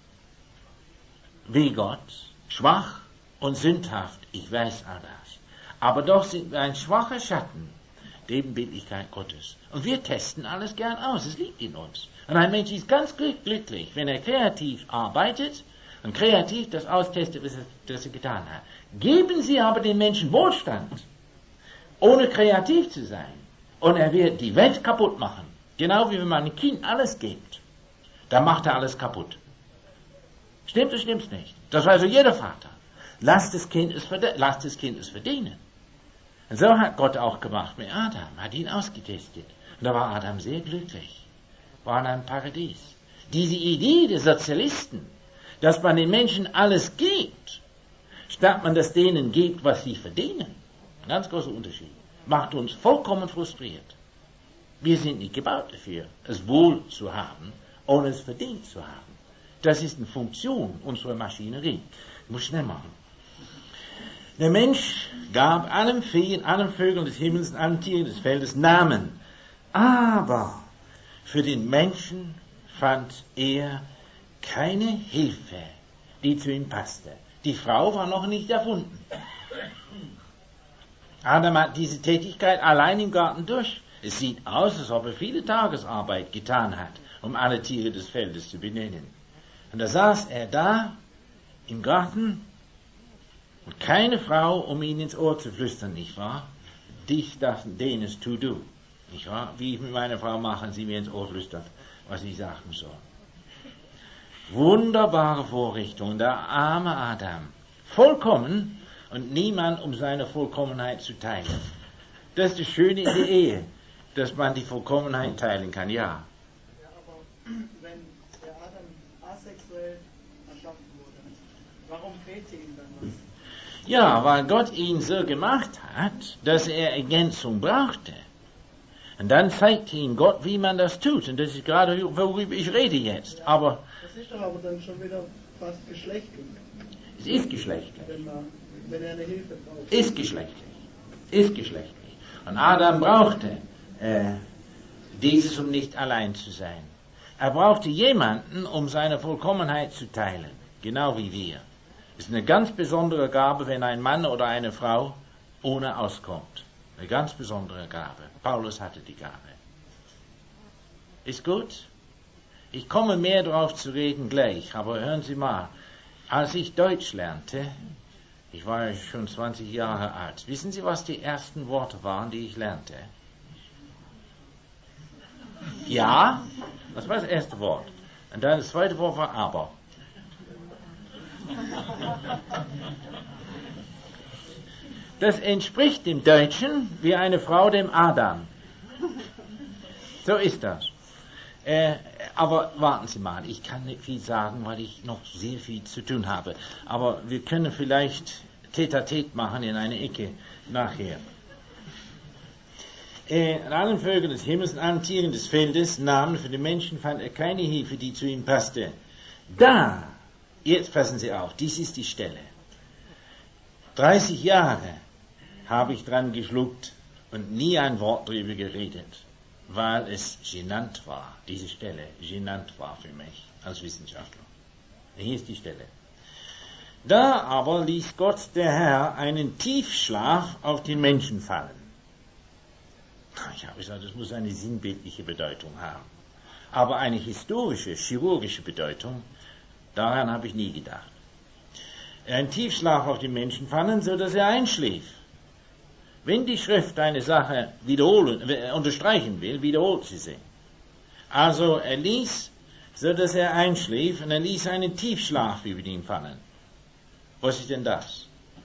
wie Gott, schwach und sündhaft, ich weiß all das. Aber doch sind wir ein schwacher Schatten der Ebenbildlichkeit Gottes. Und wir testen alles gern aus, es liegt in uns. Und ein Mensch ist ganz glücklich, wenn er kreativ arbeitet und kreativ das austestet, was er, was er getan hat. Geben Sie aber den Menschen Wohlstand, ohne kreativ zu sein, und er wird die Welt kaputt machen. Genau wie wenn man einem Kind alles gibt, dann macht er alles kaputt. Stimmt oder stimmt's nicht? Das weiß also jeder Vater. Lasst das Kind es, verde- lasst das Kind es verdienen. Und so hat Gott auch gemacht mit Adam, hat ihn ausgetestet. Und da war Adam sehr glücklich, war in einem Paradies. Diese Idee der Sozialisten, dass man den Menschen alles gibt, statt man das denen gibt, was sie verdienen, ein ganz großer Unterschied, macht uns vollkommen frustriert. Wir sind nicht gebaut dafür, es wohl zu haben, ohne es verdient zu haben. Das ist eine Funktion unserer Maschinerie. Ich muss schnell machen. Der Mensch gab allen Viehen, allen Vögeln des Himmels und allen Tieren des Feldes Namen. Aber für den Menschen fand er keine Hilfe, die zu ihm passte. Die Frau war noch nicht erfunden. Adam hat diese Tätigkeit allein im Garten durch. Es sieht aus, als ob er viele Tagesarbeit getan hat, um alle Tiere des Feldes zu benennen. Und da saß er da im Garten und keine Frau, um ihn ins Ohr zu flüstern, nicht wahr? Dies, das, denes, tu du. Nicht wahr? Wie ich mit meiner Frau mache, sie mir ins Ohr flüstert, was ich sagen soll. Wunderbare Vorrichtung, der arme Adam. Vollkommen und niemand, um seine Vollkommenheit zu teilen. Das ist das Schöne in der Ehe, dass man die Vollkommenheit teilen kann, ja. Ja, aber wenn der Adam asexuell erschaffen wurde, warum fehlte ihm dann was? Ja, weil Gott ihn so gemacht hat, dass er Ergänzung brauchte. Und dann zeigt ihm Gott, wie man das tut. Und das ist gerade, worüber ich rede jetzt. Aber das ist doch aber dann schon wieder fast geschlechtlich. Es ist geschlechtlich. Wenn, man, wenn er eine Hilfe braucht. Ist geschlechtlich. Ist geschlechtlich. Und Adam brauchte äh, dieses, um nicht allein zu sein. Er brauchte jemanden, um seine Vollkommenheit zu teilen. Genau wie wir. Es ist eine ganz besondere Gabe, wenn ein Mann oder eine Frau ohne auskommt. Eine ganz besondere Gabe. Paulus hatte die Gabe. Ist gut? Ich komme mehr darauf zu reden gleich, aber hören Sie mal. Als ich Deutsch lernte, ich war schon zwanzig Jahre alt, wissen Sie, was die ersten Worte waren, die ich lernte? Ja, das war das erste Wort. Und dann das zweite Wort war aber. Das entspricht dem Deutschen wie eine Frau dem Adam. So ist das. Äh, aber warten Sie mal, ich kann nicht viel sagen, weil ich noch sehr viel zu tun habe. Aber wir können vielleicht Tête-à-Tête machen in einer Ecke nachher. Äh, an allen Vögeln des Himmels und allen Tieren des Feldes Namen für den Menschen fand er keine Hilfe, die zu ihm passte. Da, jetzt passen Sie auf, dies ist die Stelle. dreißig Jahre habe ich dran geschluckt und nie ein Wort drüber geredet, weil es genannt war, diese Stelle genannt war für mich als Wissenschaftler. Hier ist die Stelle. Da aber ließ Gott der Herr einen Tiefschlaf auf den Menschen fallen. Ich habe gesagt, das muss eine sinnbildliche Bedeutung haben. Aber eine historische, chirurgische Bedeutung, daran habe ich nie gedacht. Ein Tiefschlaf auf den Menschen fallen, so dass er einschlief. Wenn die Schrift eine Sache wiederholen, unterstreichen will, wiederholt sie sie. Also er ließ, so dass er einschlief, und er ließ einen Tiefschlaf über ihn fallen. Was ist denn das?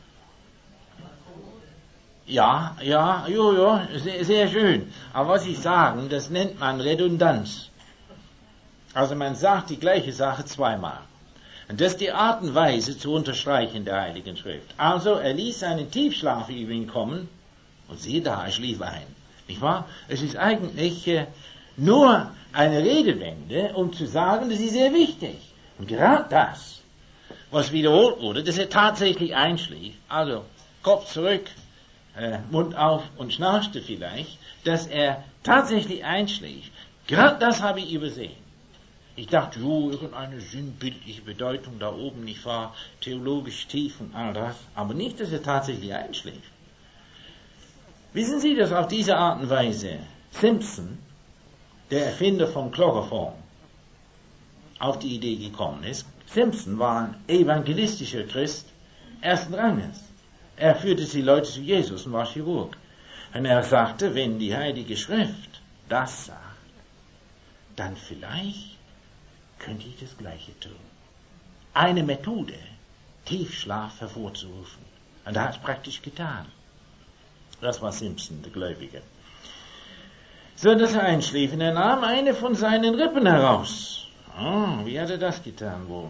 Ja, ja, jo, jo, sehr, sehr schön. Aber was ich sage, das nennt man Redundanz. Also man sagt die gleiche Sache zweimal. Und das ist die Art und Weise zu unterstreichen der Heiligen Schrift. Also er ließ einen Tiefschlaf über ihn kommen, und siehe da, er schlief ein. Nicht wahr? Es ist eigentlich äh, nur eine Redewende, um zu sagen, das ist sehr wichtig. Und gerade das, was wiederholt wurde, dass er tatsächlich einschlief, also Kopf zurück, äh, Mund auf und schnarchte vielleicht, dass er tatsächlich einschlief, gerade das habe ich übersehen. Ich dachte, jo, irgendeine sinnbildliche Bedeutung da oben, nicht wahr, theologisch tief und all das, aber nicht, dass er tatsächlich einschlief. Wissen Sie, dass auf diese Art und Weise Simpson, der Erfinder von Chloroform, auf die Idee gekommen ist? Simpson war ein evangelistischer Christ ersten Ranges. Er führte die Leute zu Jesus und war Chirurg. Und er sagte, wenn die Heilige Schrift das sagt, dann vielleicht könnte ich das Gleiche tun. Eine Methode, Tiefschlaf hervorzurufen. Und er hat es praktisch getan. Das war Simpson, der Gläubige. So, dass er einschlief, und er nahm eine von seinen Rippen heraus. Oh, wie hat er das getan wohl?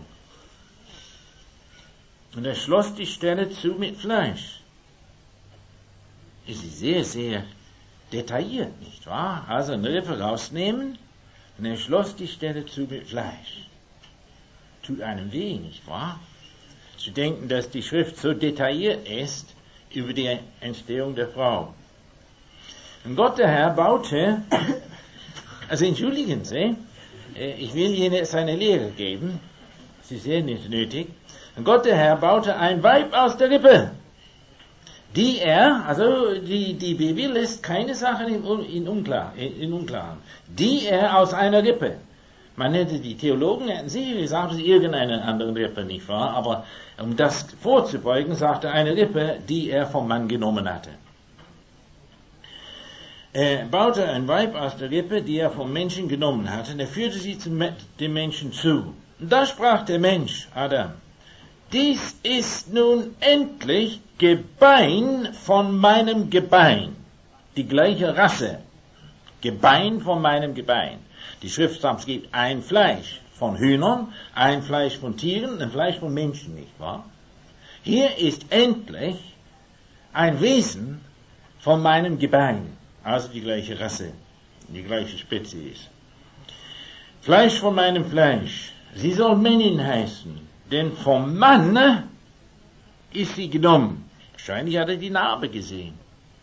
Und er schloss die Stelle zu mit Fleisch. Ist sehr, sehr detailliert, nicht wahr? Also eine Rippe rausnehmen, und er schloss die Stelle zu mit Fleisch. Tut einem weh, nicht wahr? Zu denken, dass die Schrift so detailliert ist über die Entstehung der Frau. Und Gott der Herr baute, also entschuldigen Sie, ich will Ihnen seine Lehre geben, sie ist sehr nicht nötig. Und Gott der Herr baute ein Weib aus der Rippe, die er, also die, die Bibel lässt keine Sachen in, in, Unklar, in, in Unklaren, die er aus einer Rippe, man hätte die Theologen, hätten sicher gesagt, es ist irgendeine andere Rippe, nicht wahr? Aber um das vorzubeugen, sagte er eine Rippe, die er vom Mann genommen hatte. Er baute ein Weib aus der Rippe, die er vom Menschen genommen hatte, und er führte sie zum, dem Menschen zu. Und da sprach der Mensch, Adam, dies ist nun endlich Gebein von meinem Gebein. Die gleiche Rasse. Gebein von meinem Gebein. Die Schrift sagt, es gibt ein Fleisch von Hühnern, ein Fleisch von Tieren, ein Fleisch von Menschen, nicht wahr? Hier ist endlich ein Wesen von meinem Gebein. Also die gleiche Rasse, die gleiche Spezies. Fleisch von meinem Fleisch. Sie soll Männin heißen, denn vom Mann ist sie genommen. Wahrscheinlich hat er die Narbe gesehen.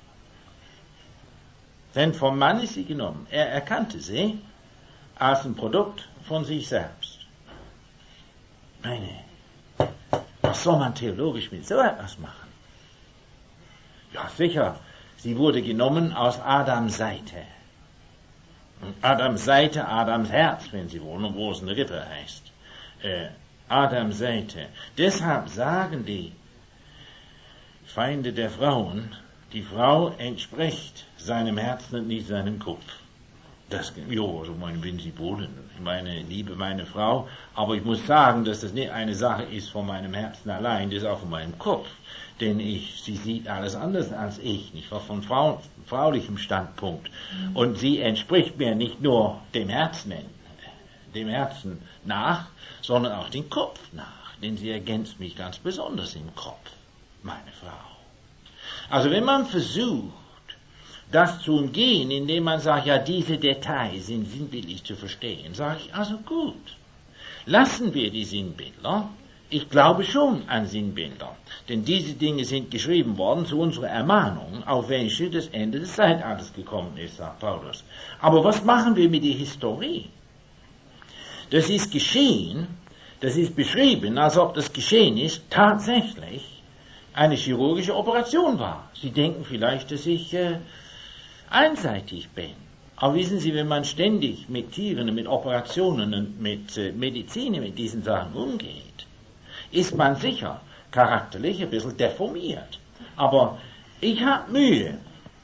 Denn vom Mann ist sie genommen. Er erkannte sie als ein Produkt von sich selbst. Meine, was soll man theologisch mit so etwas machen? Ja, sicher. Sie wurde genommen aus Adams Seite. Und Adams Seite, Adams Herz, wenn Sie wollen, obwohl es eine Rippe heißt. Äh, Adams Seite. Deshalb sagen die Feinde der Frauen, die Frau entspricht seinem Herzen und nicht seinem Kopf. Das, jo, also meine, wenn Sie wollen, ich meine, liebe meine Frau, aber ich muss sagen, dass das nicht eine Sache ist von meinem Herzen allein, das ist auch von meinem Kopf. Denn ich, sie sieht alles anders als ich, nicht wahr, von Frau, fraulichem Standpunkt. Und sie entspricht mir nicht nur dem Herzen, dem Herzen nach, sondern auch dem Kopf nach. Denn sie ergänzt mich ganz besonders im Kopf, meine Frau. Also wenn man versucht, das zu umgehen, indem man sagt, ja, diese Details sind sinnbildlich zu verstehen, sage ich, also gut, lassen wir die Sinnbilder, ich glaube schon an Sinnbilder, denn diese Dinge sind geschrieben worden zu unserer Ermahnung, auf welche das Ende des Zeitalters gekommen ist, sagt Paulus. Aber was machen wir mit der Historie? Das ist geschehen, das ist beschrieben, als ob das geschehen ist, tatsächlich eine chirurgische Operation war. Sie denken vielleicht, dass ich äh, einseitig bin. Aber wissen Sie, wenn man ständig mit Tieren, mit Operationen und mit äh, Medizin, mit diesen Sachen umgeht, ist man sicher charakterlich ein bisschen deformiert. Aber ich habe Mühe.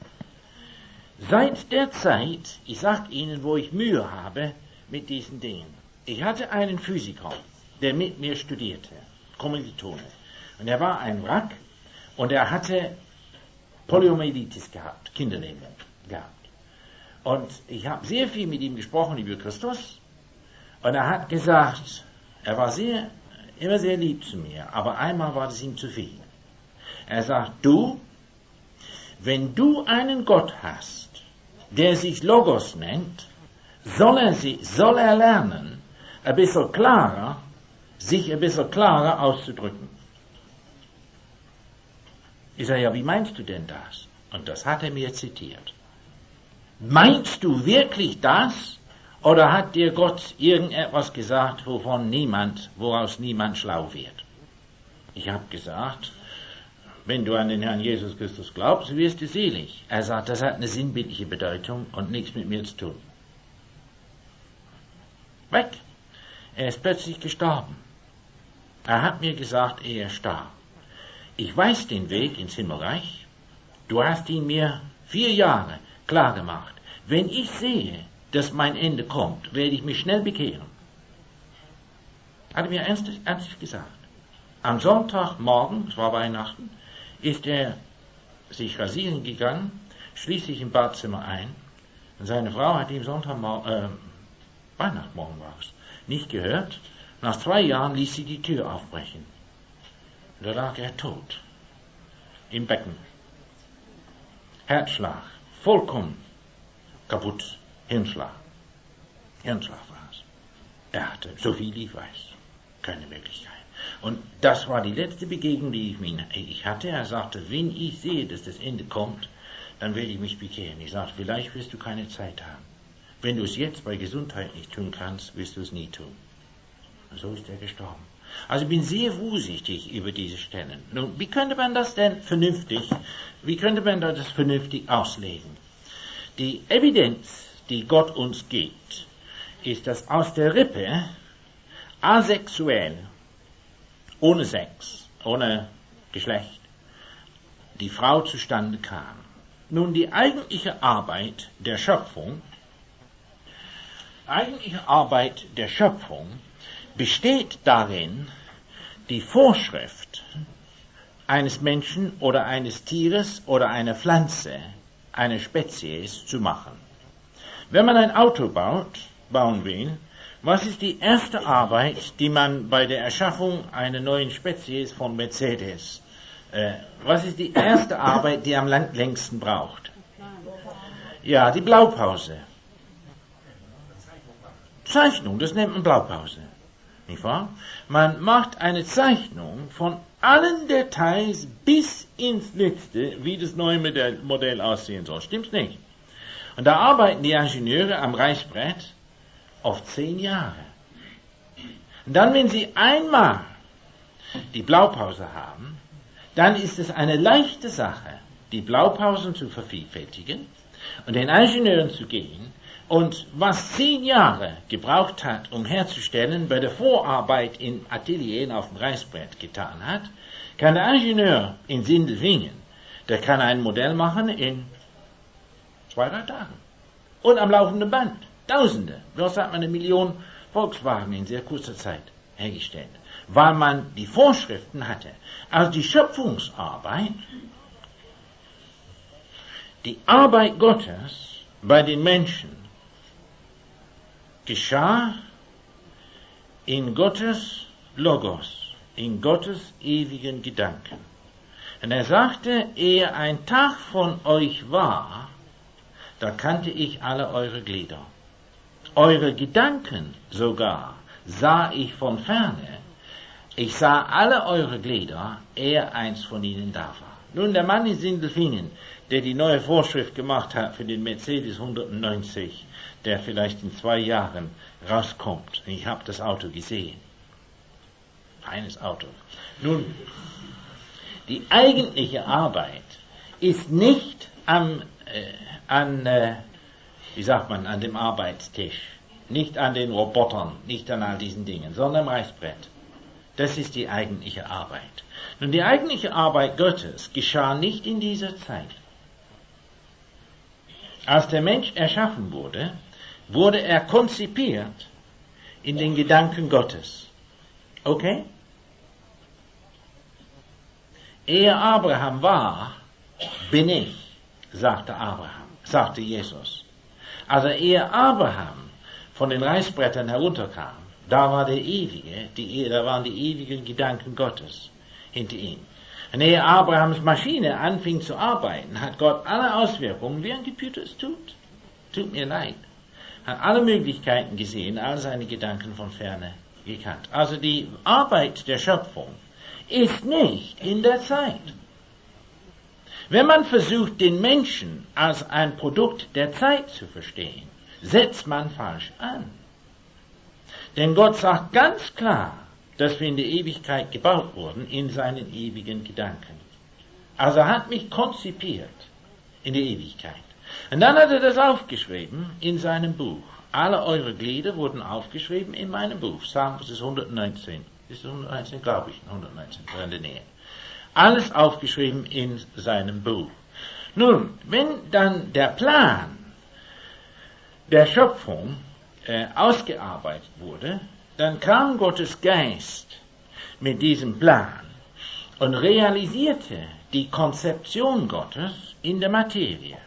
Seit der Zeit, ich sage Ihnen, wo ich Mühe habe mit diesen Dingen. Ich hatte einen Physiker, der mit mir studierte, Kommilitone. Und er war ein Wrack und er hatte Poliomyelitis gehabt, Kinderlähmung gehabt. Und ich habe sehr viel mit ihm gesprochen über Christus. Und er hat gesagt, er war sehr, immer sehr lieb zu mir, aber einmal war es ihm zu viel. Er sagt, du, wenn du einen Gott hast, der sich Logos nennt, soll er, sie, soll er lernen, ein bisschen klarer, sich ein bisschen klarer auszudrücken. Ich sage, ja, wie meinst du denn das? Und das hat er mir zitiert. Meinst du wirklich das? Oder hat dir Gott irgendetwas gesagt, wovon niemand, woraus niemand schlau wird? Ich habe gesagt, wenn du an den Herrn Jesus Christus glaubst, wirst du selig. Er sagt, das hat eine sinnbildliche Bedeutung und nichts mit mir zu tun. Weg. Er ist plötzlich gestorben. Er hat mir gesagt, er starb. Ich weiß den Weg ins Himmelreich. Du hast ihn mir vier Jahre klar gemacht. Wenn ich sehe, dass mein Ende kommt, werde ich mich schnell bekehren. Hat er mir ernsthaft, ernsthaft gesagt. Am Sonntagmorgen, es war Weihnachten, ist er sich rasieren gegangen, schließt sich im Badzimmer ein, und seine Frau hat ihm Sonntagmorgen, äh, Weihnachtsmorgen war es, nicht gehört. Nach zwei Jahren ließ sie die Tür aufbrechen. Und da lag er tot. Im Becken. Herzschlag. Vollkommen kaputt. Hirnschlag. Hirnschlag war es. Er hatte, so viel ich weiß, keine Möglichkeit. Und das war die letzte Begegnung, die ich, mir, ich hatte. Er sagte, wenn ich sehe, dass das Ende kommt, dann werde ich mich bekehren. Ich sagte, vielleicht wirst du keine Zeit haben. Wenn du es jetzt bei Gesundheit nicht tun kannst, wirst du es nie tun. Und so ist er gestorben. Also ich bin sehr vorsichtig über diese Stellen. Nun, wie könnte man das denn vernünftig, wie könnte man das vernünftig auslegen? Die Evidenz, die Gott uns gibt, ist, dass aus der Rippe asexuell, ohne Sex, ohne Geschlecht, die Frau zustande kam. Nun, die eigentliche Arbeit der Schöpfung, eigentliche Arbeit der Schöpfung besteht darin, die Vorschrift eines Menschen oder eines Tieres oder einer Pflanze, einer Spezies zu machen. Wenn man ein Auto baut, bauen will, was ist die erste Arbeit, die man bei der Erschaffung einer neuen Spezies von Mercedes, äh, was ist die erste Arbeit, die am längsten braucht? Ja, die Blaupause. Zeichnung, das nennt man Blaupause. Nicht wahr? Man macht eine Zeichnung von allen Details bis ins Letzte, wie das neue Modell, Modell aussehen soll. Stimmt's nicht? Und da arbeiten die Ingenieure am Reißbrett auf zehn Jahre. Und dann, wenn sie einmal die Blaupause haben, dann ist es eine leichte Sache, die Blaupausen zu vervielfältigen und den Ingenieuren zu gehen. Und was zehn Jahre gebraucht hat, um herzustellen, bei der Vorarbeit in Atelier auf dem Reißbrett getan hat, kann der Ingenieur in Sindelfingen, der kann ein Modell machen in zwei, drei Tagen. Und am laufenden Band. Tausende. Bloß hat man eine Million Volkswagen in sehr kurzer Zeit hergestellt. Weil man die Vorschriften hatte. Also die Schöpfungsarbeit, die Arbeit Gottes bei den Menschen, geschah in Gottes Logos, in Gottes ewigen Gedanken. Und er sagte, ehe ein Tag von euch war, da kannte ich alle eure Glieder. Eure Gedanken sogar sah ich von ferne, ich sah alle eure Glieder, ehe eins von ihnen da war. Nun, der Mann in Sindelfingen, der die neue Vorschrift gemacht hat für den Mercedes hundertneunzig, der vielleicht in zwei Jahren rauskommt. Ich habe das Auto gesehen. Feines Auto. Nun, die eigentliche Arbeit ist nicht am, äh, an, äh, wie sagt man, an dem Arbeitstisch, nicht an den Robotern, nicht an all diesen Dingen, sondern am Reißbrett. Das ist die eigentliche Arbeit. Nun, die eigentliche Arbeit Gottes geschah nicht in dieser Zeit. Als der Mensch erschaffen wurde, wurde er konzipiert in den Gedanken Gottes. Okay? Ehe Abraham war, bin ich, sagte Abraham, sagte Jesus. Also ehe Abraham von den Reißbrettern herunterkam, da war der ewige, die, da waren die ewigen Gedanken Gottes hinter ihm. Und ehe Abrahams Maschine anfing zu arbeiten, hat Gott alle Auswirkungen, wie ein Computer es tut, tut mir leid, hat alle Möglichkeiten gesehen, all seine Gedanken von ferne gekannt. Also die Arbeit der Schöpfung ist nicht in der Zeit. Wenn man versucht, den Menschen als ein Produkt der Zeit zu verstehen, setzt man falsch an. Denn Gott sagt ganz klar, dass wir in der Ewigkeit gebaut wurden, in seinen ewigen Gedanken. Also er hat mich konzipiert in der Ewigkeit. Und dann hat er das aufgeschrieben in seinem Buch. Alle eure Glieder wurden aufgeschrieben in meinem Buch. Psalm, das ist hundertneunzehn. Ist es hundertneunzehn? Glaube ich, hundertneunzehn, in der Nähe. Alles aufgeschrieben in seinem Buch. Nun, wenn dann der Plan der Schöpfung äh, ausgearbeitet wurde, dann kam Gottes Geist mit diesem Plan und realisierte die Konzeption Gottes in der Materie.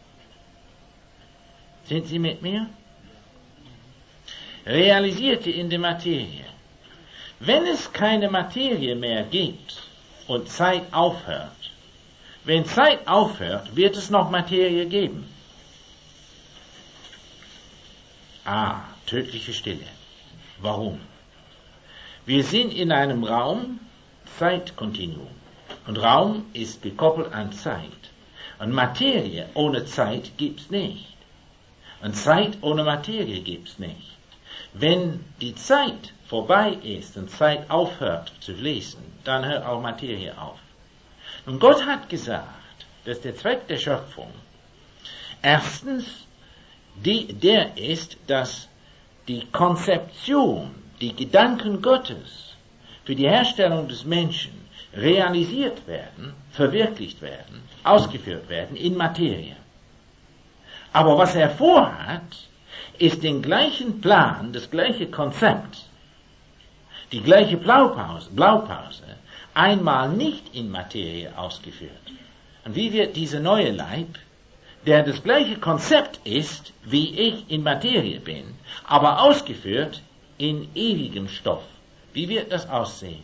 Sind Sie mit mir? Realisierte in der Materie. Wenn es keine Materie mehr gibt und Zeit aufhört, wenn Zeit aufhört, wird es noch Materie geben. Ah, tödliche Stille. Warum? Wir sind in einem Raum, Zeitkontinuum. Und Raum ist gekoppelt an Zeit. Und Materie ohne Zeit gibt's nicht. Und Zeit ohne Materie gibt's nicht. Wenn die Zeit vorbei ist und Zeit aufhört zu fließen, dann hört auch Materie auf. Und Gott hat gesagt, dass der Zweck der Schöpfung erstens die, der ist, dass die Konzeption, die Gedanken Gottes für die Herstellung des Menschen realisiert werden, verwirklicht werden, ausgeführt werden in Materie. Aber was er vorhat, ist den gleichen Plan, das gleiche Konzept, die gleiche Blaupause, Blaupause einmal nicht in Materie ausgeführt. Und wie wird dieser neue Leib, der das gleiche Konzept ist, wie ich in Materie bin, aber ausgeführt in ewigem Stoff, wie wird das aussehen?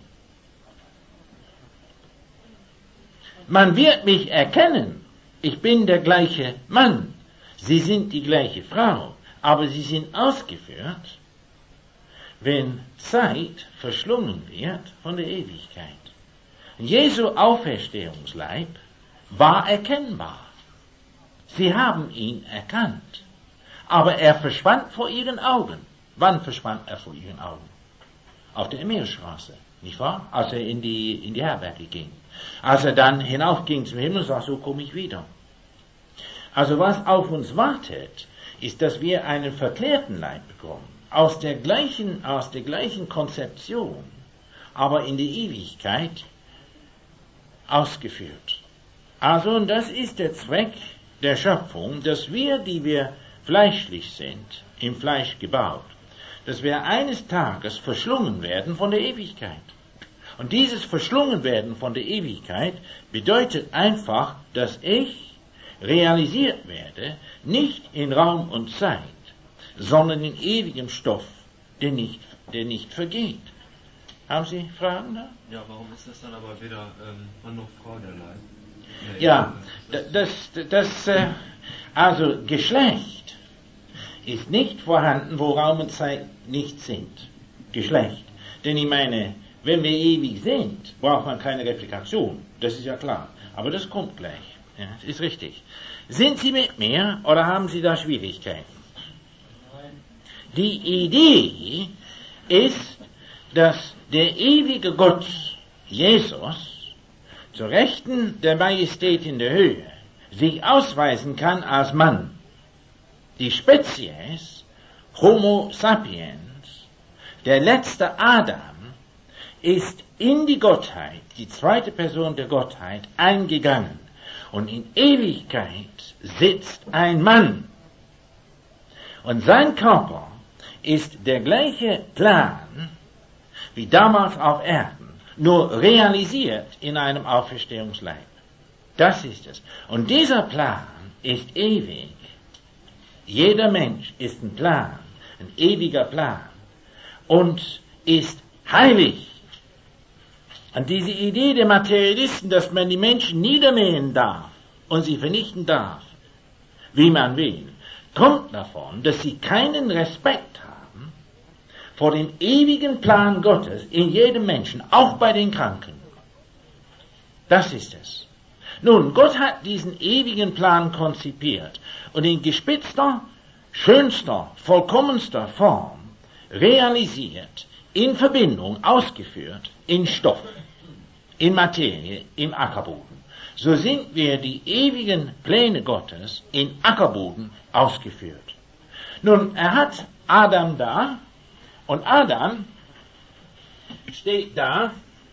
Man wird mich erkennen, ich bin der gleiche Mann, Sie sind die gleiche Frau, aber sie sind ausgeführt, wenn Zeit verschlungen wird von der Ewigkeit. Jesu Auferstehungsleib war erkennbar. Sie haben ihn erkannt. Aber er verschwand vor ihren Augen. Wann verschwand er vor ihren Augen? Auf der Emmausstraße, nicht wahr? Als er in die, in die Herberge ging. Als er dann hinaufging zum Himmel und sagte, so komme ich wieder. Also was auf uns wartet, ist, dass wir einen verklärten Leib bekommen. Aus der gleichen, aus der gleichen Konzeption, aber in der Ewigkeit ausgeführt. Also, und das ist der Zweck der Schöpfung, dass wir, die wir fleischlich sind, im Fleisch gebaut, dass wir eines Tages verschlungen werden von der Ewigkeit. Und dieses Verschlungenwerden von der Ewigkeit bedeutet einfach, dass ich realisiert werde, nicht in Raum und Zeit, sondern in ewigem Stoff, der nicht, der nicht vergeht. Haben Sie Fragen da? Ja, warum ist das dann aber weder ähm, Mann noch Frau der Leib? Nee, ja, das, das, das äh, also Geschlecht ist nicht vorhanden, wo Raum und Zeit nicht sind. Geschlecht. Denn ich meine, wenn wir ewig sind, braucht man keine Replikation. Das ist ja klar. Aber das kommt gleich. Ja, das ist richtig. Sind Sie mit mir oder haben Sie da Schwierigkeiten? Die Idee ist, dass der ewige Gott, Jesus, zur Rechten der Majestät in der Höhe, sich ausweisen kann als Mann. Die Spezies Homo sapiens, der letzte Adam, ist in die Gottheit, die zweite Person der Gottheit, eingegangen. Und in Ewigkeit sitzt ein Mann. Und sein Körper ist der gleiche Plan wie damals auf Erden, nur realisiert in einem Auferstehungsleib. Das ist es. Und dieser Plan ist ewig. Jeder Mensch ist ein Plan, ein ewiger Plan und ist heilig. Und diese Idee der Materialisten, dass man die Menschen niedermähen darf und sie vernichten darf, wie man will, kommt davon, dass sie keinen Respekt haben vor dem ewigen Plan Gottes in jedem Menschen, auch bei den Kranken. Das ist es. Nun, Gott hat diesen ewigen Plan konzipiert und in gespitzter, schönster, vollkommenster Form realisiert, in Verbindung, ausgeführt, in Stoff, in Materie, im Ackerboden. So sind wir die ewigen Pläne Gottes in Ackerboden ausgeführt. Nun, er hat Adam da und Adam steht da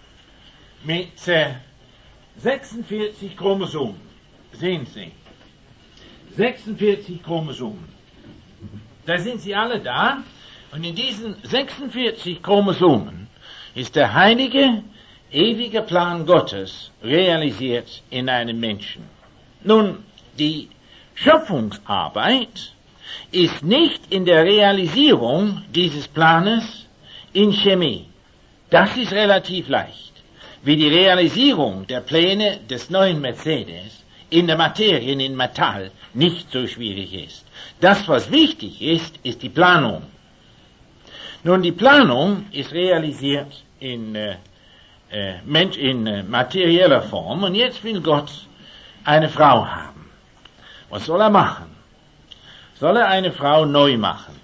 mit äh, sechsundvierzig Chromosomen. Sehen Sie. sechsundvierzig Chromosomen. Da sind sie alle da. Und in diesen sechsundvierzig Chromosomen ist der heilige, ewige Plan Gottes realisiert in einem Menschen. Nun, die Schöpfungsarbeit ist nicht in der Realisierung dieses Planes in Chemie. Das ist relativ leicht. Wie die Realisierung der Pläne des neuen Mercedes in der Materie, in Metall, nicht so schwierig ist. Das, was wichtig ist, ist die Planung. Nun, die Planung ist realisiert in, äh, äh, Mensch, in äh, materieller Form und jetzt will Gott eine Frau haben. Was soll er machen? Soll er eine Frau neu machen?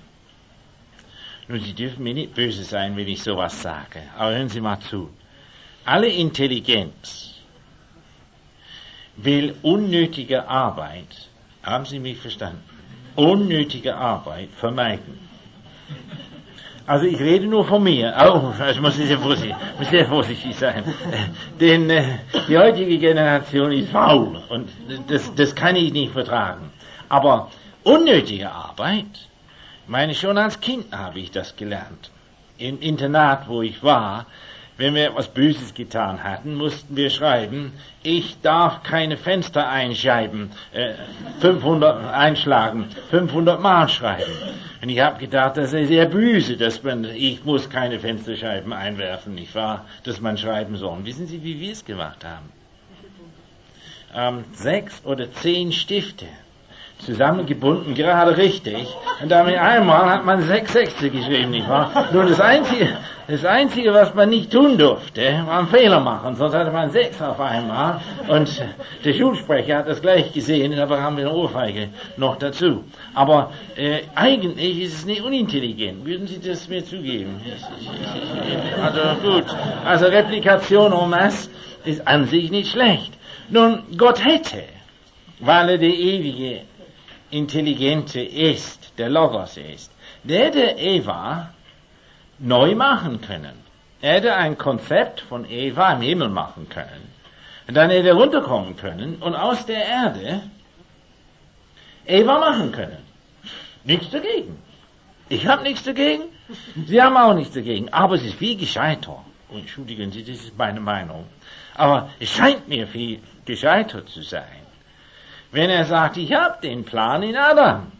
Nun, Sie dürfen mir nicht böse sein, wenn ich sowas sage, aber hören Sie mal zu. Alle Intelligenz will unnötige Arbeit, haben Sie mich verstanden, unnötige Arbeit vermeiden. Also ich rede nur von mir. Oh, ich muss sehr vorsichtig, muss sehr vorsichtig sein. Denn äh, die heutige Generation ist faul und das, das kann ich nicht vertragen. Aber unnötige Arbeit, ich meine, schon als Kind habe ich das gelernt. Im Internat, wo ich war, wenn wir etwas Böses getan hatten, mussten wir schreiben, ich darf keine Fenster einscheiben, äh, fünfhundert einschlagen, fünfhundert Mal schreiben. Und ich habe gedacht, das ist sehr böse, dass man, ich muss keine Fensterscheiben einwerfen, nicht wahr, dass man schreiben soll. Und wissen Sie, wie wir es gemacht haben? Ähm, sechs oder zehn Stifte, zusammengebunden, gerade richtig. Und damit einmal hat man sechs Sechste geschrieben, nicht wahr? Nur das Einzige, das Einzige, was man nicht tun durfte, war einen Fehler machen, sonst hatte man sechs auf einmal. Und der Schulsprecher hat das gleich gesehen, aber haben wir eine Ohrfeige noch dazu. Aber äh, eigentlich ist es nicht unintelligent. Würden Sie das mir zugeben? Also gut, also Replikation en masse ist an sich nicht schlecht. Nun, Gott hätte, weil er der ewige Intelligente ist, der Logos ist, der hätte Eva neu machen können. Er hätte ein Konzept von Eva im Himmel machen können. Und dann hätte er runterkommen können und aus der Erde Eva machen können. Nichts dagegen. Ich habe nichts dagegen. Sie haben auch nichts dagegen. Aber es ist viel gescheiter. Entschuldigen Sie, das ist meine Meinung. Aber es scheint mir viel gescheiter zu sein, wenn er sagt, ich habe den Plan in Adam.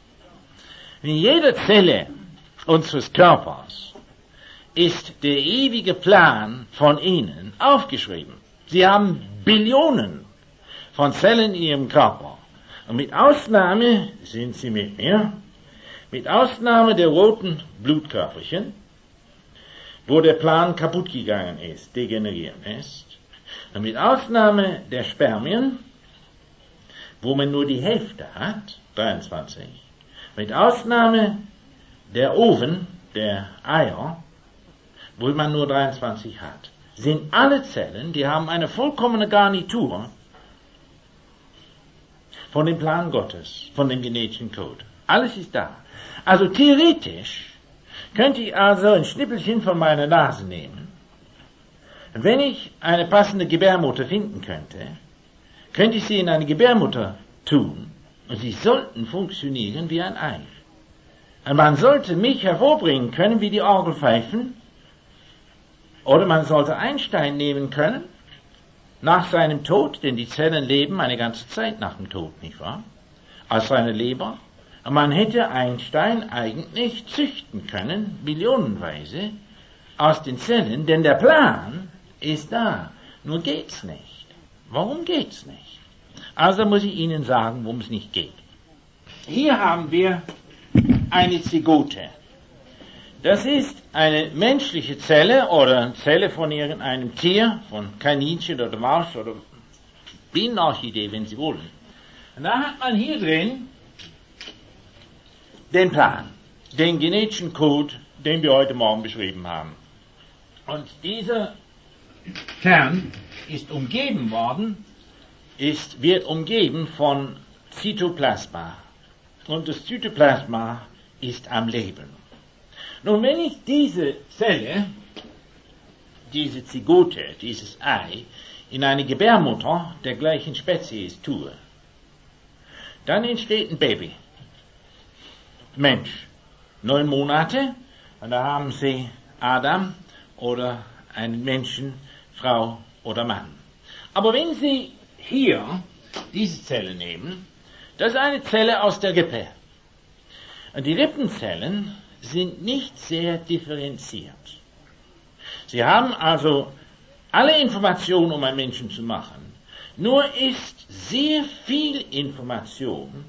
In jeder Zelle unseres Körpers ist der ewige Plan von Ihnen aufgeschrieben. Sie haben Billionen von Zellen in Ihrem Körper. Und mit Ausnahme, sind Sie mit mir, mit Ausnahme der roten Blutkörperchen, wo der Plan kaputt gegangen ist, degeneriert ist. Und mit Ausnahme der Spermien, wo man nur die Hälfte hat, dreiundzwanzig, mit Ausnahme der Oven, der Eier, wo man nur dreiundzwanzig hat, sind alle Zellen, die haben eine vollkommene Garnitur von dem Plan Gottes, von dem genetischen Code. Alles ist da. Also theoretisch könnte ich also ein Schnippelchen von meiner Nase nehmen. Und wenn ich eine passende Gebärmutter finden könnte, könnte ich sie in eine Gebärmutter tun und sie sollten funktionieren wie ein Ei. Und man sollte mich hervorbringen können wie die Orgelpfeifen, oder man sollte Einstein nehmen können nach seinem Tod, denn die Zellen leben eine ganze Zeit nach dem Tod, nicht wahr? Aus seiner Leber. Und man hätte Einstein eigentlich züchten können, millionenweise, aus den Zellen, denn der Plan ist da. Nur geht's nicht. Warum geht's nicht? Also muss ich Ihnen sagen, worum es nicht geht. Hier haben wir eine Zygote. Das ist eine menschliche Zelle oder eine Zelle von irgendeinem Tier, von Kaninchen oder Maus oder Bienenorchidee, wenn Sie wollen. Und da hat man hier drin den Plan, den genetischen Code, den wir heute Morgen beschrieben haben. Und dieser Kern ist umgeben worden, ist, wird umgeben von Zytoplasma. Und das Zytoplasma ist am Leben. Nun, wenn ich diese Zelle, diese Zygote, dieses Ei, in eine Gebärmutter der gleichen Spezies tue, dann entsteht ein Baby. Mensch, neun Monate, und da haben Sie Adam oder einen Menschen, Frau oder Mann. Aber wenn Sie hier diese Zelle nehmen, das ist eine Zelle aus der Rippe. Und die Rippenzellen sind nicht sehr differenziert. Sie haben also alle Informationen, um einen Menschen zu machen. Nur ist sehr viel Information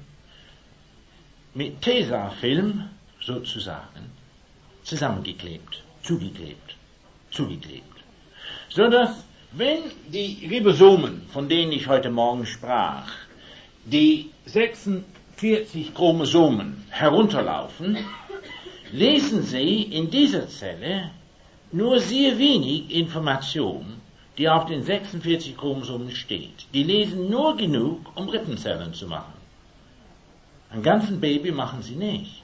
mit Tesafilm sozusagen zusammengeklebt, zugeklebt, zugeklebt. So dass, wenn die Ribosomen, von denen ich heute Morgen sprach, die sechsundvierzig Chromosomen herunterlaufen, lesen Sie in dieser Zelle nur sehr wenig Information, die auf den sechsundvierzig Chromosomen steht. Die lesen nur genug, um Rippenzellen zu machen. Ein ganzen Baby machen sie nicht.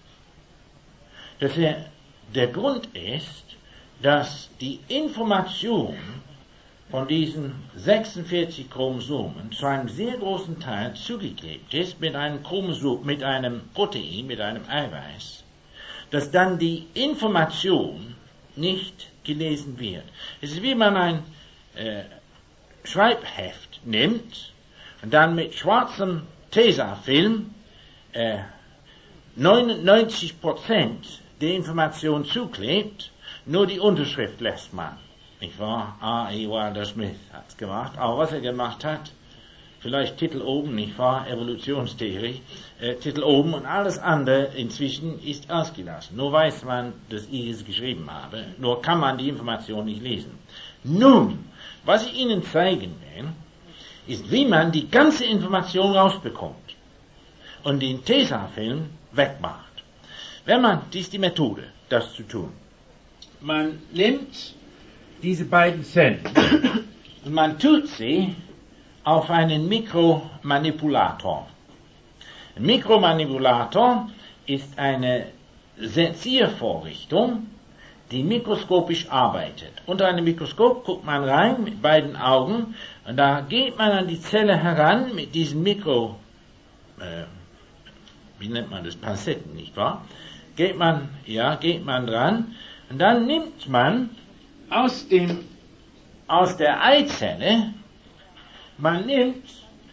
Das der, der Grund ist, dass die Information von diesen sechsundvierzig Chromosomen zu einem sehr großen Teil zugeklebt ist mit einem Chromosom, mit einem Protein, mit einem Eiweiß, dass dann die Information nicht gelesen wird. Es ist wie man ein äh, Schreibheft nimmt und dann mit schwarzem Tesafilm äh, neunundneunzig Prozent der Information zuklebt, nur die Unterschrift lässt man. Nicht wahr? A. E. Wilder Smith hat es gemacht. Aber was er gemacht hat, vielleicht Titel oben, nicht wahr? Evolutionstheorie, äh, Titel oben und alles andere inzwischen ist ausgelassen. Nur weiß man, dass ich es geschrieben habe, nur kann man die Information nicht lesen. Nun, was ich Ihnen zeigen will, ist, wie man die ganze Information rausbekommt und den Tesafilm wegmacht. Wenn man, dies ist die Methode, das zu tun. Man nimmt diese beiden Zellen und man tut sie auf einen Mikromanipulator. Ein Mikromanipulator ist eine Seziervorrichtung, die mikroskopisch arbeitet. Unter einem Mikroskop guckt man rein mit beiden Augen und da geht man an die Zelle heran mit diesen Mikro, äh, wie nennt man das, Pinzetten, nicht wahr? Geht man, ja, geht man dran und dann nimmt man aus dem, aus der Eizelle, man nimmt